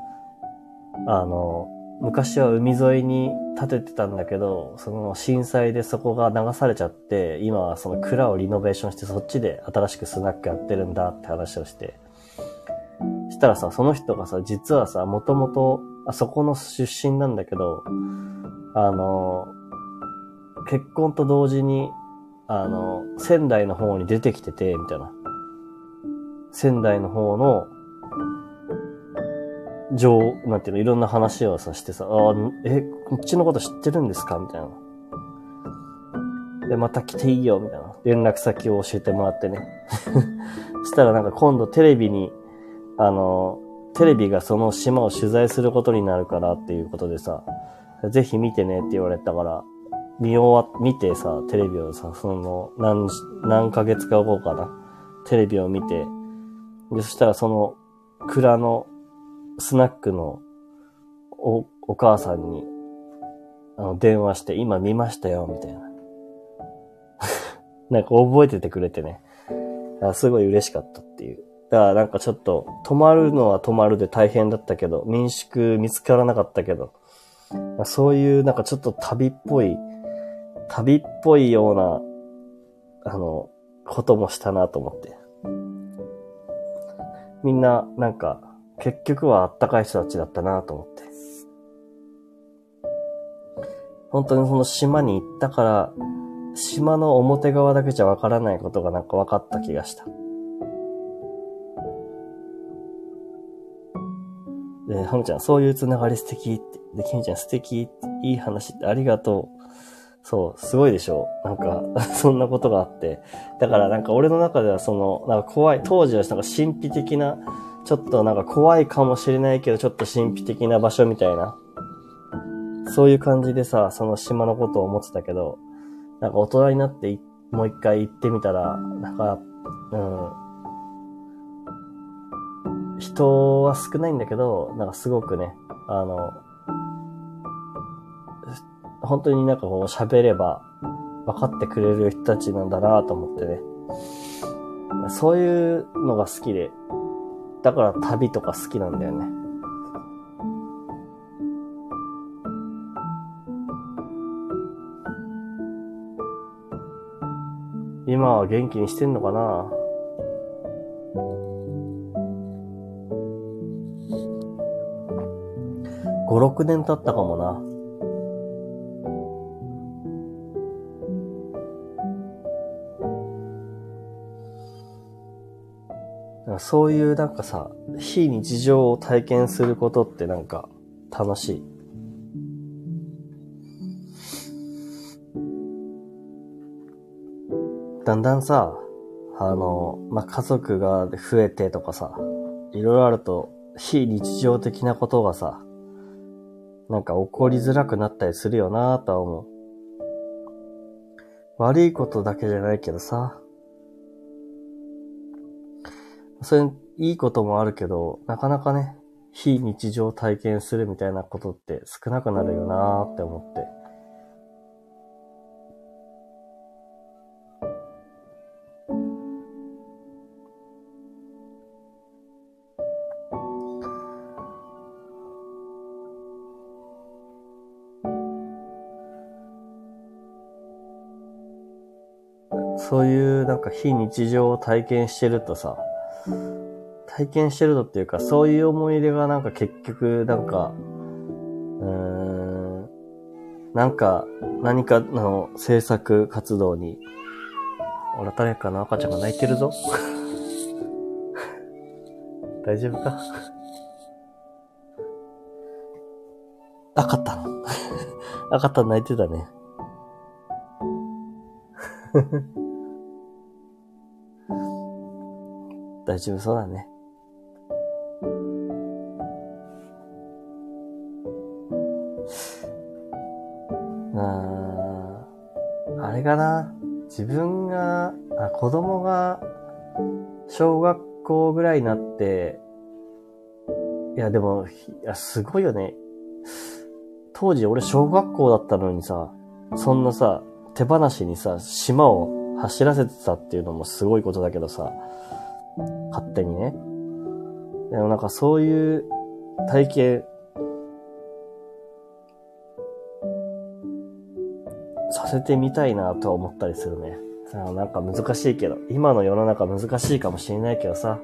S1: 昔は海沿いに建ててたんだけど、その震災でそこが流されちゃって、今はその蔵をリノベーションしてそっちで新しくスナックやってるんだって話をして、したらさ、その人がさ、実はさ、もともと、そこの出身なんだけど、結婚と同時に、仙台の方に出てきてて、みたいな。仙台の方の、なんていうの、いろんな話をさ、してさ、こっちのこと知ってるんですかみたいな。で、また来ていいよ、みたいな。連絡先を教えてもらってね。したらなんか今度テレビがその島を取材することになるからっていうことでさ、ぜひ見てねって言われたから、見てさ、テレビをさ、何ヶ月か後かな。テレビを見て、で、そしたらその、蔵のスナックのお母さんに、電話して、今見ましたよ、みたいな。なんか覚えててくれてね。すごい嬉しかったっていう。だからなんかちょっと、泊まるのは泊まるで大変だったけど、民宿見つからなかったけど、そういうなんかちょっと旅っぽいような、こともしたなと思って。みんな、なんか、結局はあったかい人たちだったなと思って。本当にその島に行ったから、島の表側だけじゃわからないことがなんか分かった気がした。で、ハムちゃん、そういうつながり素敵って。で、ケンちゃん素敵って、いい話ってありがとう。そう、すごいでしょなんか、そんなことがあって。だからなんか俺の中ではなんか当時はなんか神秘的な、ちょっとなんか怖いかもしれないけど、ちょっと神秘的な場所みたいな。そういう感じでさ、その島のことを思ってたけど、なんか大人になってもう一回行ってみたら、なんか、人は少ないんだけど、なんかすごくね、本当になんかこう喋れば分かってくれる人たちなんだなと思ってね。そういうのが好きで、だから旅とか好きなんだよね。今は元気にしてんのかな？5、6年経ったかもな。 そういうなんかさ、非日常を体験することってなんか楽しい。だんだんさ、家族が増えてとかさ、いろいろあると、非日常的なことがさ、なんか起こりづらくなったりするよなぁとは思う。悪いことだけじゃないけどさ、それいいこともあるけど、なかなかね、非日常体験するみたいなことって少なくなるよなーって思って。そういうなんか非日常を体験してるとさ、体験してるのっていうか、そういう思い出がなんか結局なんか、なんか何かの制作活動に、俺誰かの赤ちゃんが泣いてるぞ。大丈夫か？赤ったの赤ったの泣いてたね。大丈夫そうだね。あれかな。自分が、子供が小学校ぐらいになって、いやでも、すごいよね。当時俺小学校だったのにさ、そんなさ、手放しにさ、島を走らせてたっていうのもすごいことだけどさ、勝手にね。でもなんかそういう体験させてみたいなとは思ったりするね。なんか難しいけど、今の世の中難しいかもしれないけどさ。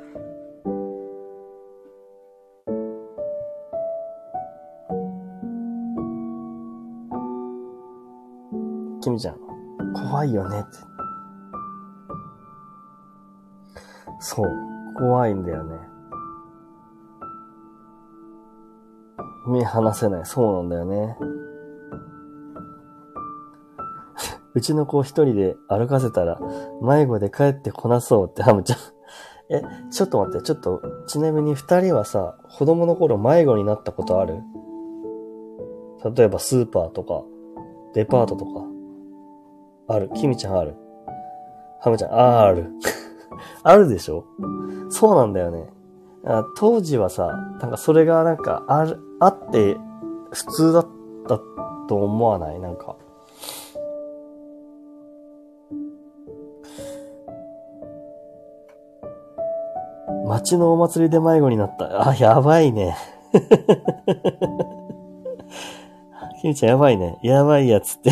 S1: 君ちゃん、怖いよねって。そう、怖いんだよね。目離せない。そうなんだよね。うちの子一人で歩かせたら迷子で帰ってこなそうってハムちゃん。ちょっと待って、ちなみに二人はさ、子供の頃迷子になったことある？例えばスーパーとか、デパートとか。ある。キミちゃんある。ハムちゃん、ある。あるでしょ？そうなんだよね。当時はさ、なんかそれがなんかあって普通だったと思わない？なんか。街のお祭りで迷子になった。やばいね。キミちゃんやばいね。やばいやつって。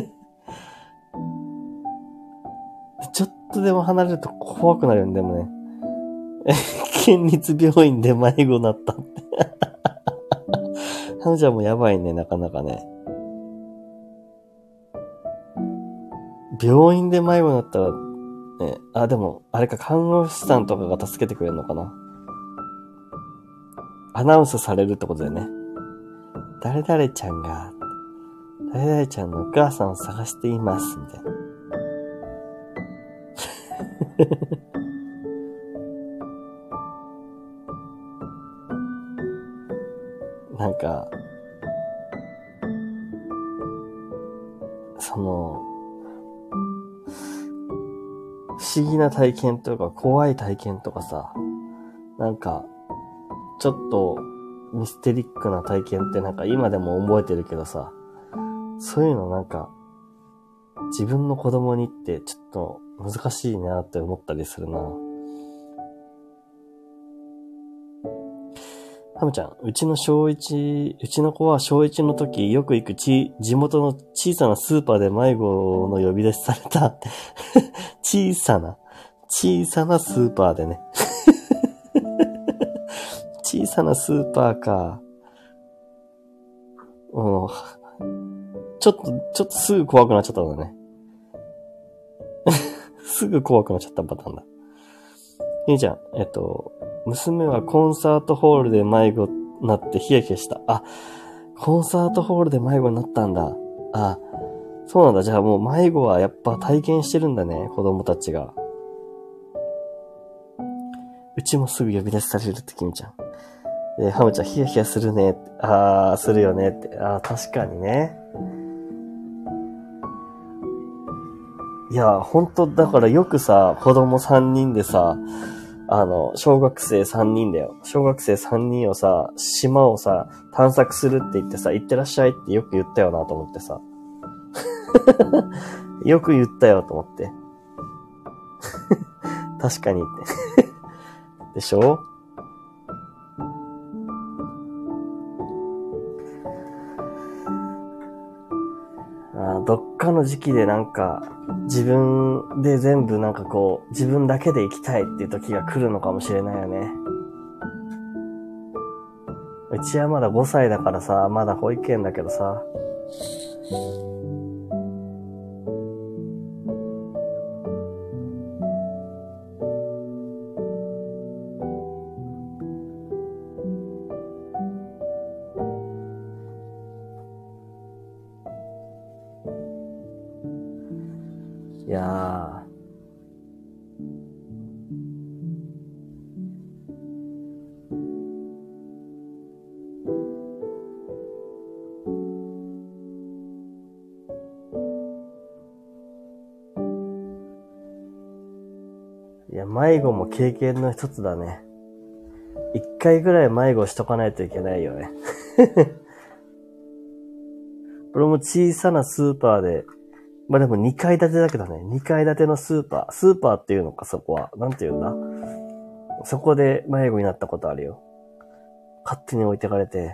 S1: ちょっとでも離れると怖くなるんだよね。県立病院で迷子になったって。ハムちゃんもやばいね、なかなかね。病院で迷子になったら、ね、でも、あれか、看護師さんとかが助けてくれるのかな。アナウンスされるってことだよね。誰々ちゃんが、誰々ちゃんのお母さんを探しています、みたいな。なんか、不思議な体験とか怖い体験とかさ、なんか、ちょっとミステリックな体験ってなんか今でも覚えてるけどさ、そういうのなんか、自分の子供にってちょっと難しいなって思ったりするな。ハムちゃん、うちの子は小1の時よく行く地元の小さなスーパーで迷子の呼び出しされたって。小さなスーパーでね。小さなスーパーか。うん。ちょっとすぐ怖くなっちゃったんだね。すぐ怖くなっちゃったパターンだ。 ゆうちゃん、娘はコンサートホールで迷子になってヒヤヒヤした。あ、コンサートホールで迷子になったんだ。あ、そうなんだ。じゃあもう迷子はやっぱ体験してるんだね、子供たちが。うちもすぐ呼び出しされるって君ちゃん。ハムちゃん、ヒヤヒヤするね。するよねって。確かにね。いや、ほんと、だからよくさ、子供3人でさ、小学生3人だよ。小学生3人をさ、島をさ、探索するって言ってさ、行ってらっしゃいってよく言ったよなと思ってさ。よく言ったよと思って。確かにって。でしょ？どっかの時期でなんか、自分で全部なんかこう、自分だけで生きたいっていう時が来るのかもしれないよね。うちはまだ5歳だからさ、まだ保育園だけどさ。いやー。いや、迷子も経験の一つだね。一回ぐらい迷子しとかないといけないよね。俺も小さなスーパーで、まあでも2階建てだけどね、2階建てのスーパーっていうのか、そこは。なんていうんだ？そこで迷子になったことあるよ。勝手に置いてかれて。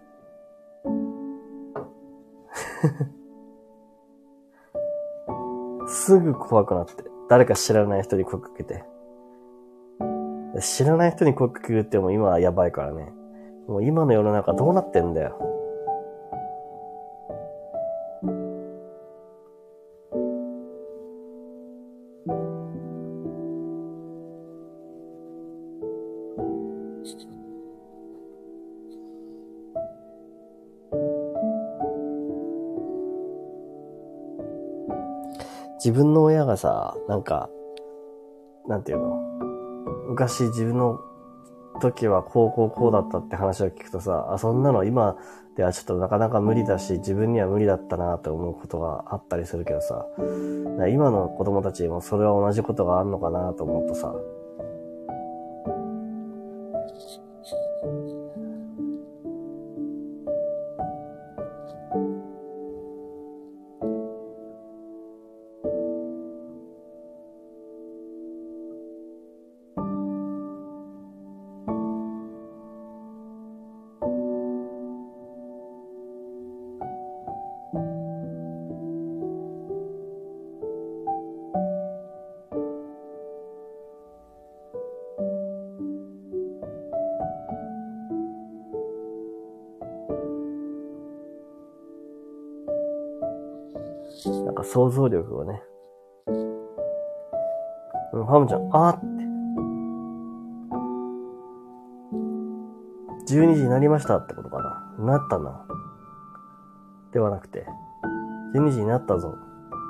S1: すぐ怖くなって。誰か知らない人に声かけて。知らない人に声かけるっても今はやばいからね。もう今の世の中どうなってんだよ。自分の親がさ、なんか、なんていうの？昔自分の時はこうだったって話を聞くとさ、そんなの今ではちょっとなかなか無理だし、自分には無理だったなって思うことがあったりするけどさ、今の子供たちもそれは同じことがあるのかなと思うとさ、なんか想像力をね、ハムちゃん、って。12時になりましたってことかな。なったな。ではなくて、12時になったぞ。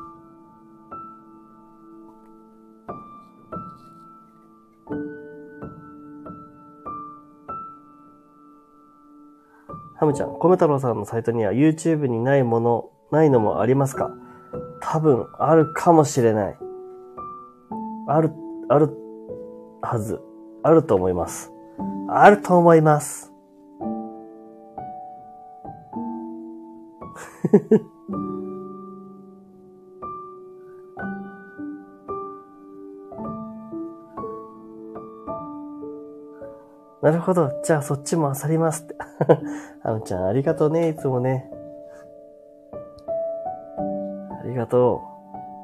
S1: ハムちゃん、コメ太郎さんのサイトには YouTube にないのもありますか？多分、あるかもしれない。あるはず。あると思います。あると思います。なるほど。じゃあそっちも漁りますって。ハムちゃん、ありがとうね、いつもね。ありがとう。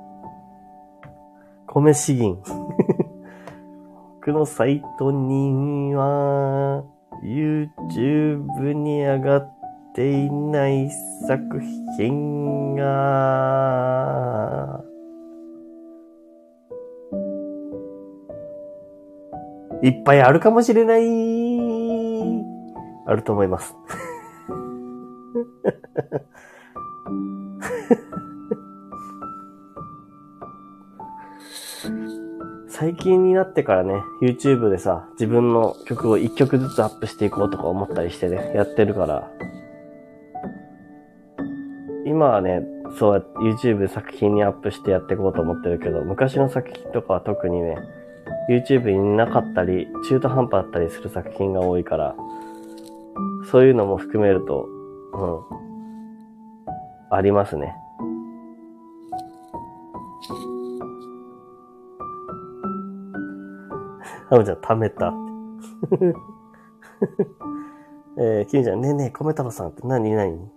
S1: 米資源。僕のサイトには、YouTube に上がっていない作品が、 いっぱいあるかもしれない。あると思います。最近になってからね、YouTube でさ、自分の曲を1曲ずつアップしていこうとか思ったりしてね、やってるから、今はね、そうやって YouTube 作品にアップしてやっていこうと思ってるけど、昔の作品とかは特にね、YouTube になかったり、中途半端だったりする作品が多いから、そういうのも含めると、ありますね。ハムちゃん、貯めたって。キミちゃん、ねえねえ、米太郎さんって何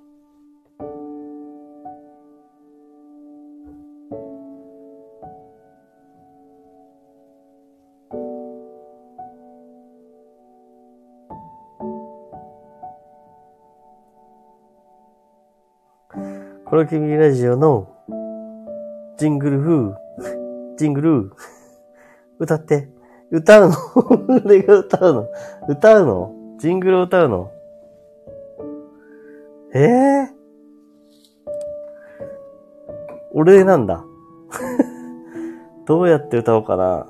S1: コロキミラジオのジングルジングル歌って。歌うの俺が歌うのジングルを歌うの俺なんだ。どうやって歌おうかな。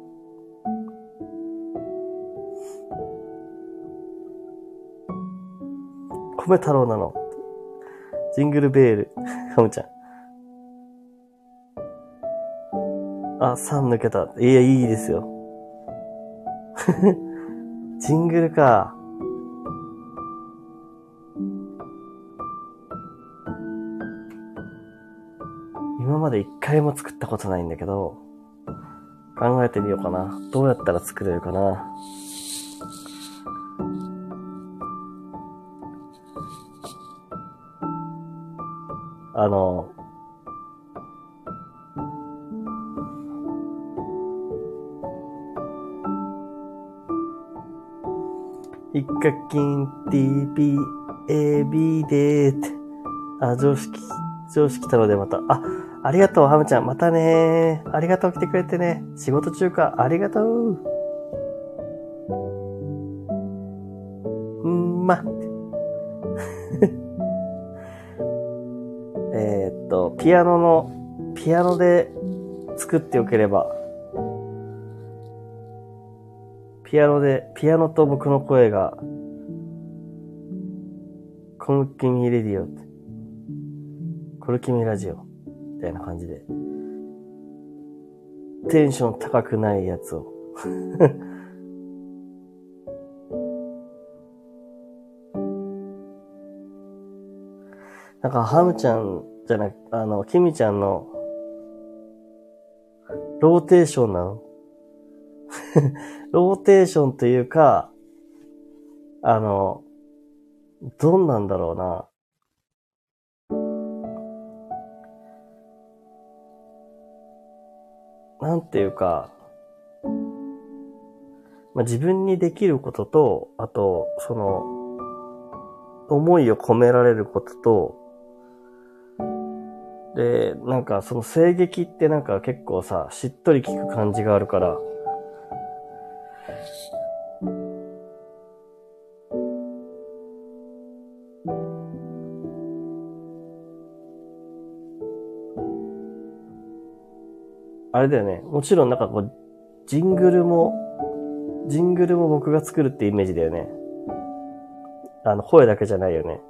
S1: 米太郎なの。ジングルベール。ハムちゃん。あ、3抜けた。いや、いいですよ。ジングルか。今まで一回も作ったことないんだけど、考えてみようかな。どうやったら作れるかな。ヒカキン TPAB でーって。あ、常識太郎でまた。ありがとう、ハムちゃん。またねー。ありがとう、来てくれてね。仕事中か。ありがとう。ピアノで作ってよければ、ピアノと僕の声が、コルキミレディオって、コルキミラジオ、みたいな感じで、テンション高くないやつを。なんか、ハムちゃんじゃなく、キミちゃんの、ローテーションなのローテーションというか、どんなんだろうな。なんていうか、自分にできることと、あと、思いを込められることと、で、なんかその声劇ってなんか結構さ、しっとり聞く感じがあるから、あれだよね。もちろんなんかこう、ジングルも僕が作るってイメージだよね。声だけじゃないよね。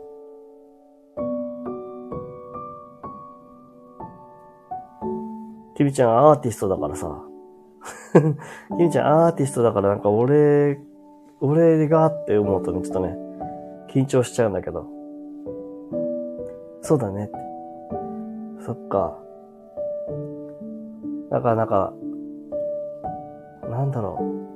S1: キミちゃんアーティストだからさ。キミちゃんアーティストだからなんか俺がって思うとね、ちょっとね、緊張しちゃうんだけど。そうだねって。そっか。だからなんか、なんだろう。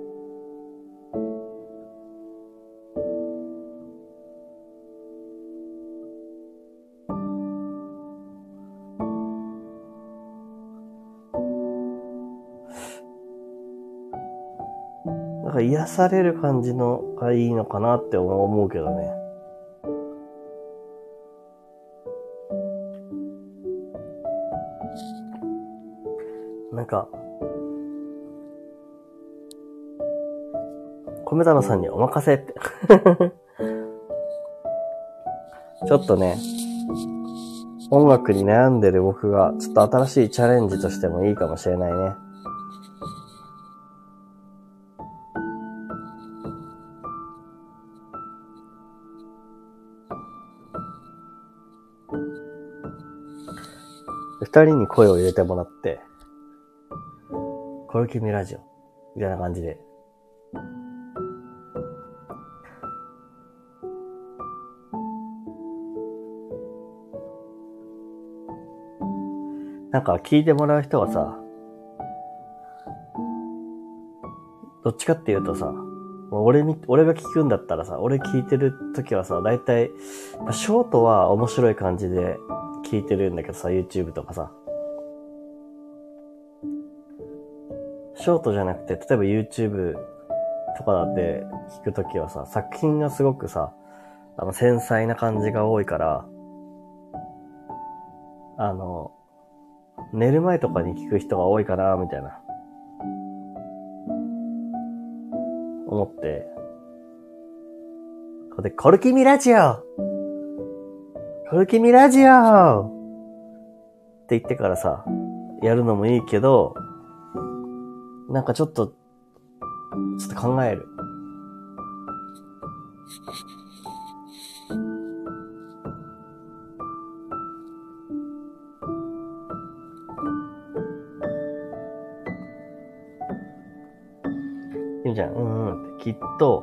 S1: なんか癒される感じのがいいのかなって思うけどね。なんか、 米太郎さんにお任せって。ちょっとね、音楽に悩んでる僕が、ちょっと新しいチャレンジとしてもいいかもしれないね。二人に声を入れてもらって、コルキミラジオ、みたいな感じで。なんか聞いてもらう人はさ、どっちかっていうとさ、俺が聞くんだったらさ、俺聞いてる時はさ、だいたい、ショートは面白い感じで聞いてるんだけどさ、YouTube とかさ。ショートじゃなくて、例えば YouTube とかだって聞くときはさ、作品がすごくさ、繊細な感じが多いから、寝る前とかに聞く人が多いかな、みたいな。思って。で、コルキミラジオコルキミラジオって言ってからさ、やるのもいいけど、なんかちょっと考える。いいじゃん、って、きっと、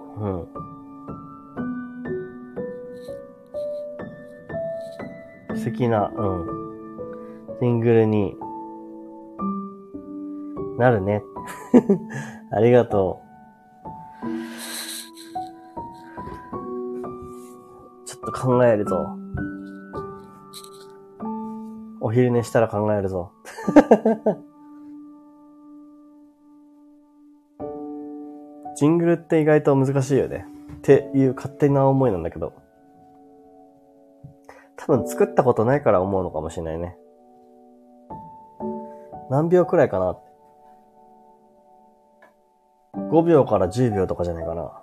S1: 素敵な、シングルになるね。ありがとう。ちょっと考えるぞ。お昼寝したら考えるぞ。ジングルって意外と難しいよね。っていう勝手な思いなんだけど。多分作ったことないから思うのかもしれないね。何秒くらいかなって。5秒から10秒とかじゃないかな。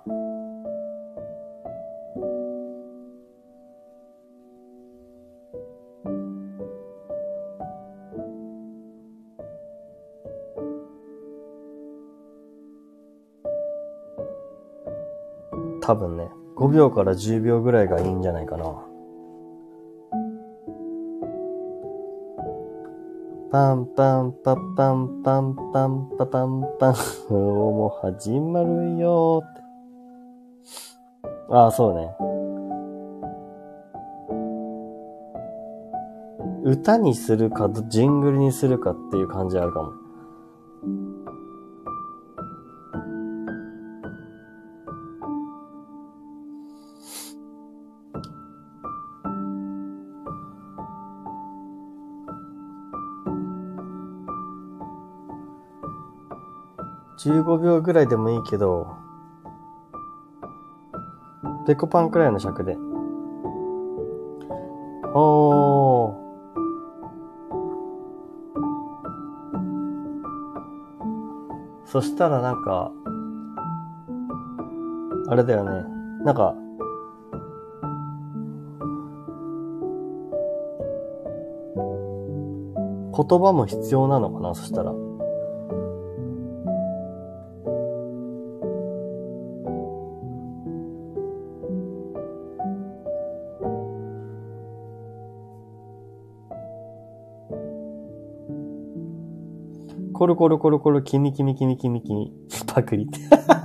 S1: 多分ね、5秒から10秒ぐらいがいいんじゃないかな。パンパンパパンパンパンパパンパンもう始まるよーって。ああ、そうね。歌にするか、ジングルにするかっていう感じあるかも。15秒ぐらいでもいいけど、ペコパンくらいの尺で。おー。そしたらなんか、あれだよね。なんか、言葉も必要なのかな、そしたら。コルコルコルコル、キミキミキミキミキミ、パクリって。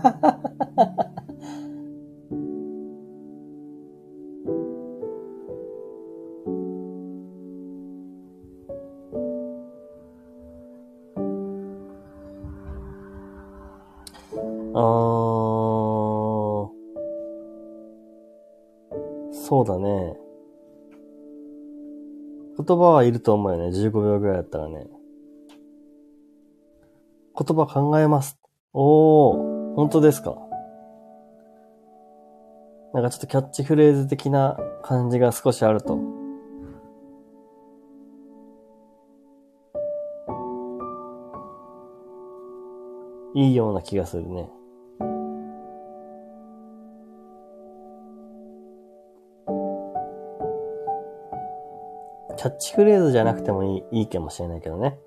S1: そうだね。言葉はいると思うよね。15秒ぐらいだったらね。言葉考えます。おー、本当ですか。なんかちょっとキャッチフレーズ的な感じが少しあると。いいような気がするね。 キャッチフレーズじゃなくてもいいかもしれないけどね。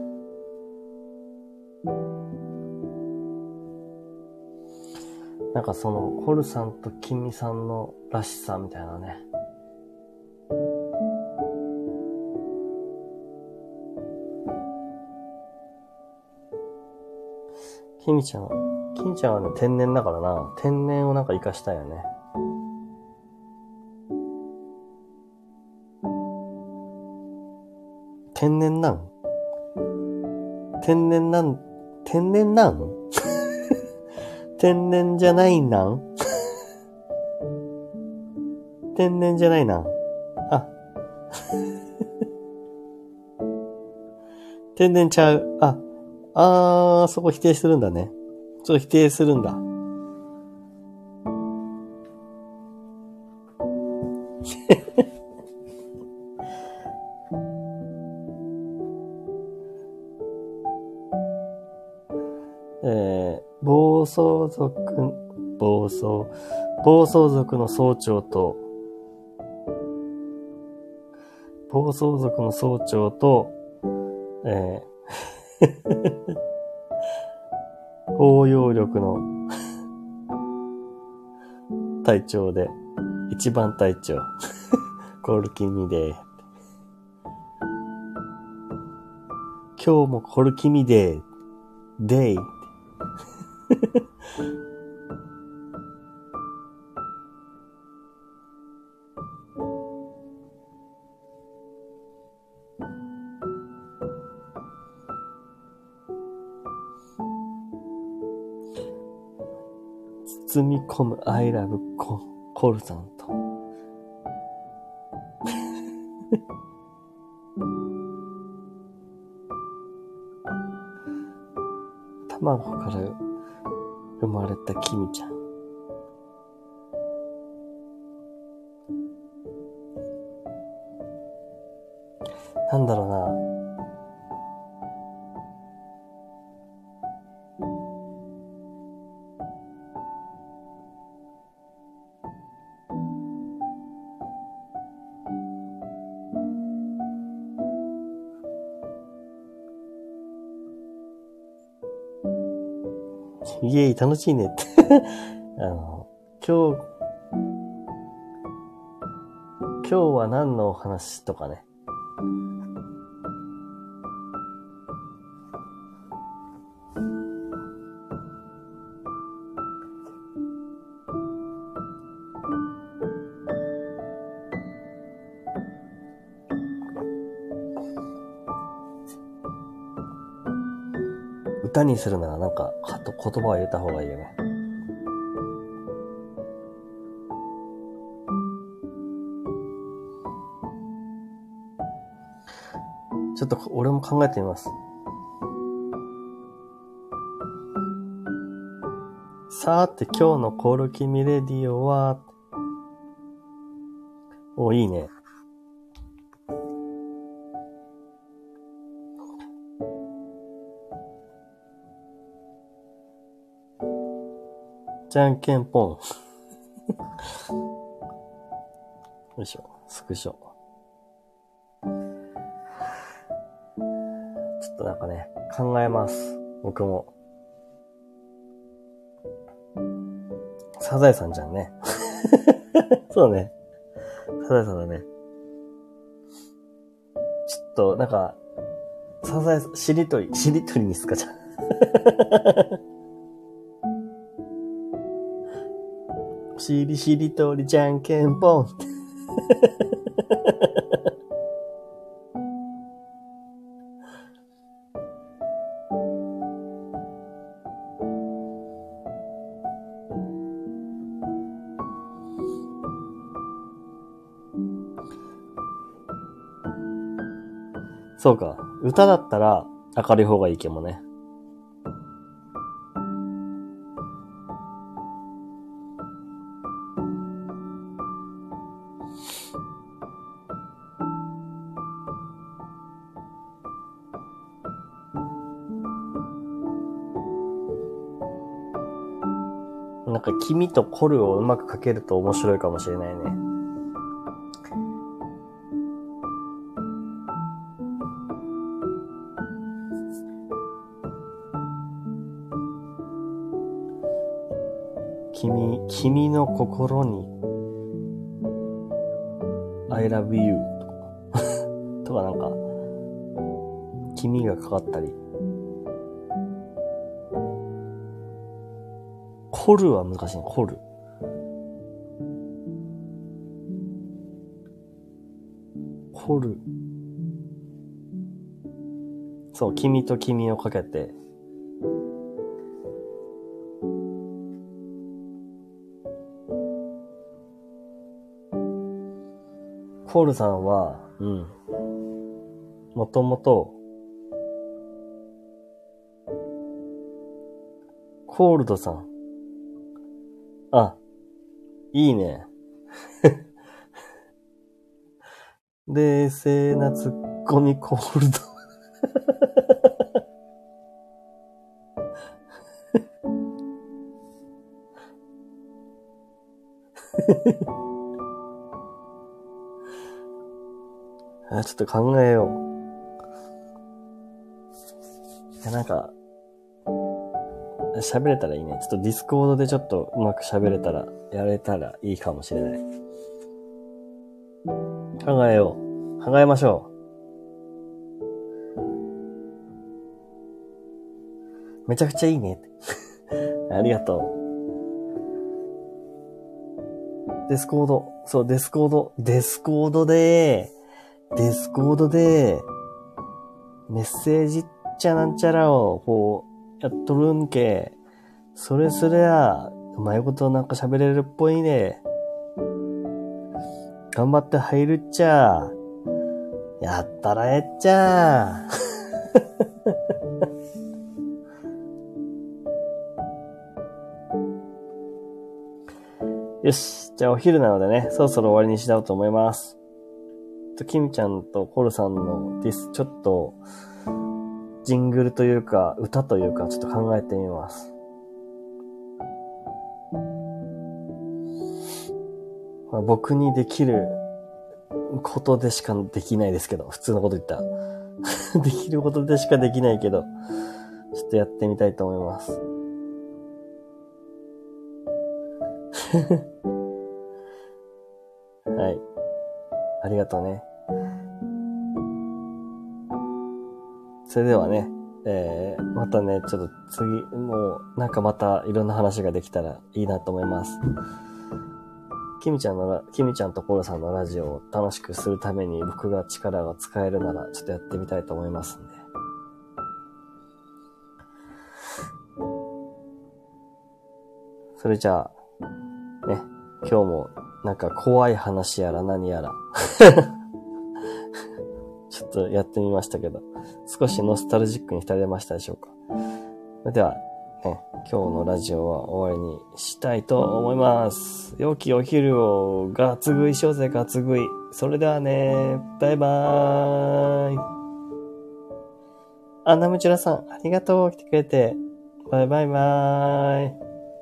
S1: なんかその、コルさんとキミさんのらしさみたいなね。キミちゃんはね、天然だからな。天然をなんか活かしたいよね。天然なん天然天然じゃないなん天然じゃないな。あ。天然ちゃう。そこ否定するんだね。そう否定するんだ。暴走族の総長と、包容力の隊長で、一番隊長。コルキミデー。今日もコルキミデー。デイ。包み込む I love コルさんと。卵から生まれたキミちゃん。なんだろうな。イエーイ楽しいねって今日は何のお話とかね。歌にするならなんか言葉を入れた方がいいよね。ちょっと俺も考えてみます。さーて今日のコルキミレディオは、いいね。じゃんけんぽん。よいしょ、スクショ。ちょっとなんかね、考えます。僕も。サザエさんじゃんね。そうね。サザエさんだね。ちょっと、なんか、サザエさん、しりとりにすかじゃん。しりとりじゃんけんぽん。そうか。歌だったら明るい方がいいけどね。なんか君とコルをうまくかけると面白いかもしれないね。 君の心に I love you とかなんか、君がかかったり。コルは難しいね、コル。コル。そう、君と君をかけて。コールさんは、もともと、コールドさん。あ、いいね。冷静なツッコミコールド。ちょっと考えよう。いや、なんか、喋れたらいいね。ちょっとディスコードでちょっとうまく喋れたら、やれたらいいかもしれない。考えよう。考えましょう。めちゃくちゃいいね。ありがとう。ディスコード。そう、ディスコードで、メッセージっちゃなんちゃらを、こう、やっとるんけ。それすりゃ、うまいことなんか喋れるっぽいね。頑張って入るっちゃ。やったらえっちゃ。よし。じゃあお昼なのでね、そろそろ終わりにしようと思います。キミちゃんとコルさんのディス、ちょっと、ジングルというか、歌というか、ちょっと考えてみます。僕にできることでしかできないですけど、普通のこと言ったら。できることでしかできないけど、ちょっとやってみたいと思います。はい。ありがとうね。それではね、またね、ちょっと次、もう、なんかまたいろんな話ができたらいいなと思います。キミちゃんとコロさんのラジオを楽しくするために僕が力が使えるなら、ちょっとやってみたいと思いますんで。それじゃあ、ね、今日もなんか怖い話やら何やらちょっとやってみましたけど、少しノスタルジックに浸れましたでしょうか。それでは、ね、今日のラジオは終わりにしたいと思います。良きお昼をガツ食いしようぜ、ガツ食い。それではね、バイバーイ。ナムチュラさん、ありがとう、来てくれて。バイバイバーイ。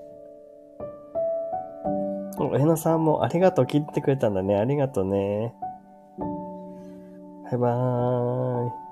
S1: えのさんもありがとう、聞いてくれたんだね。ありがとうね。バイバーイ。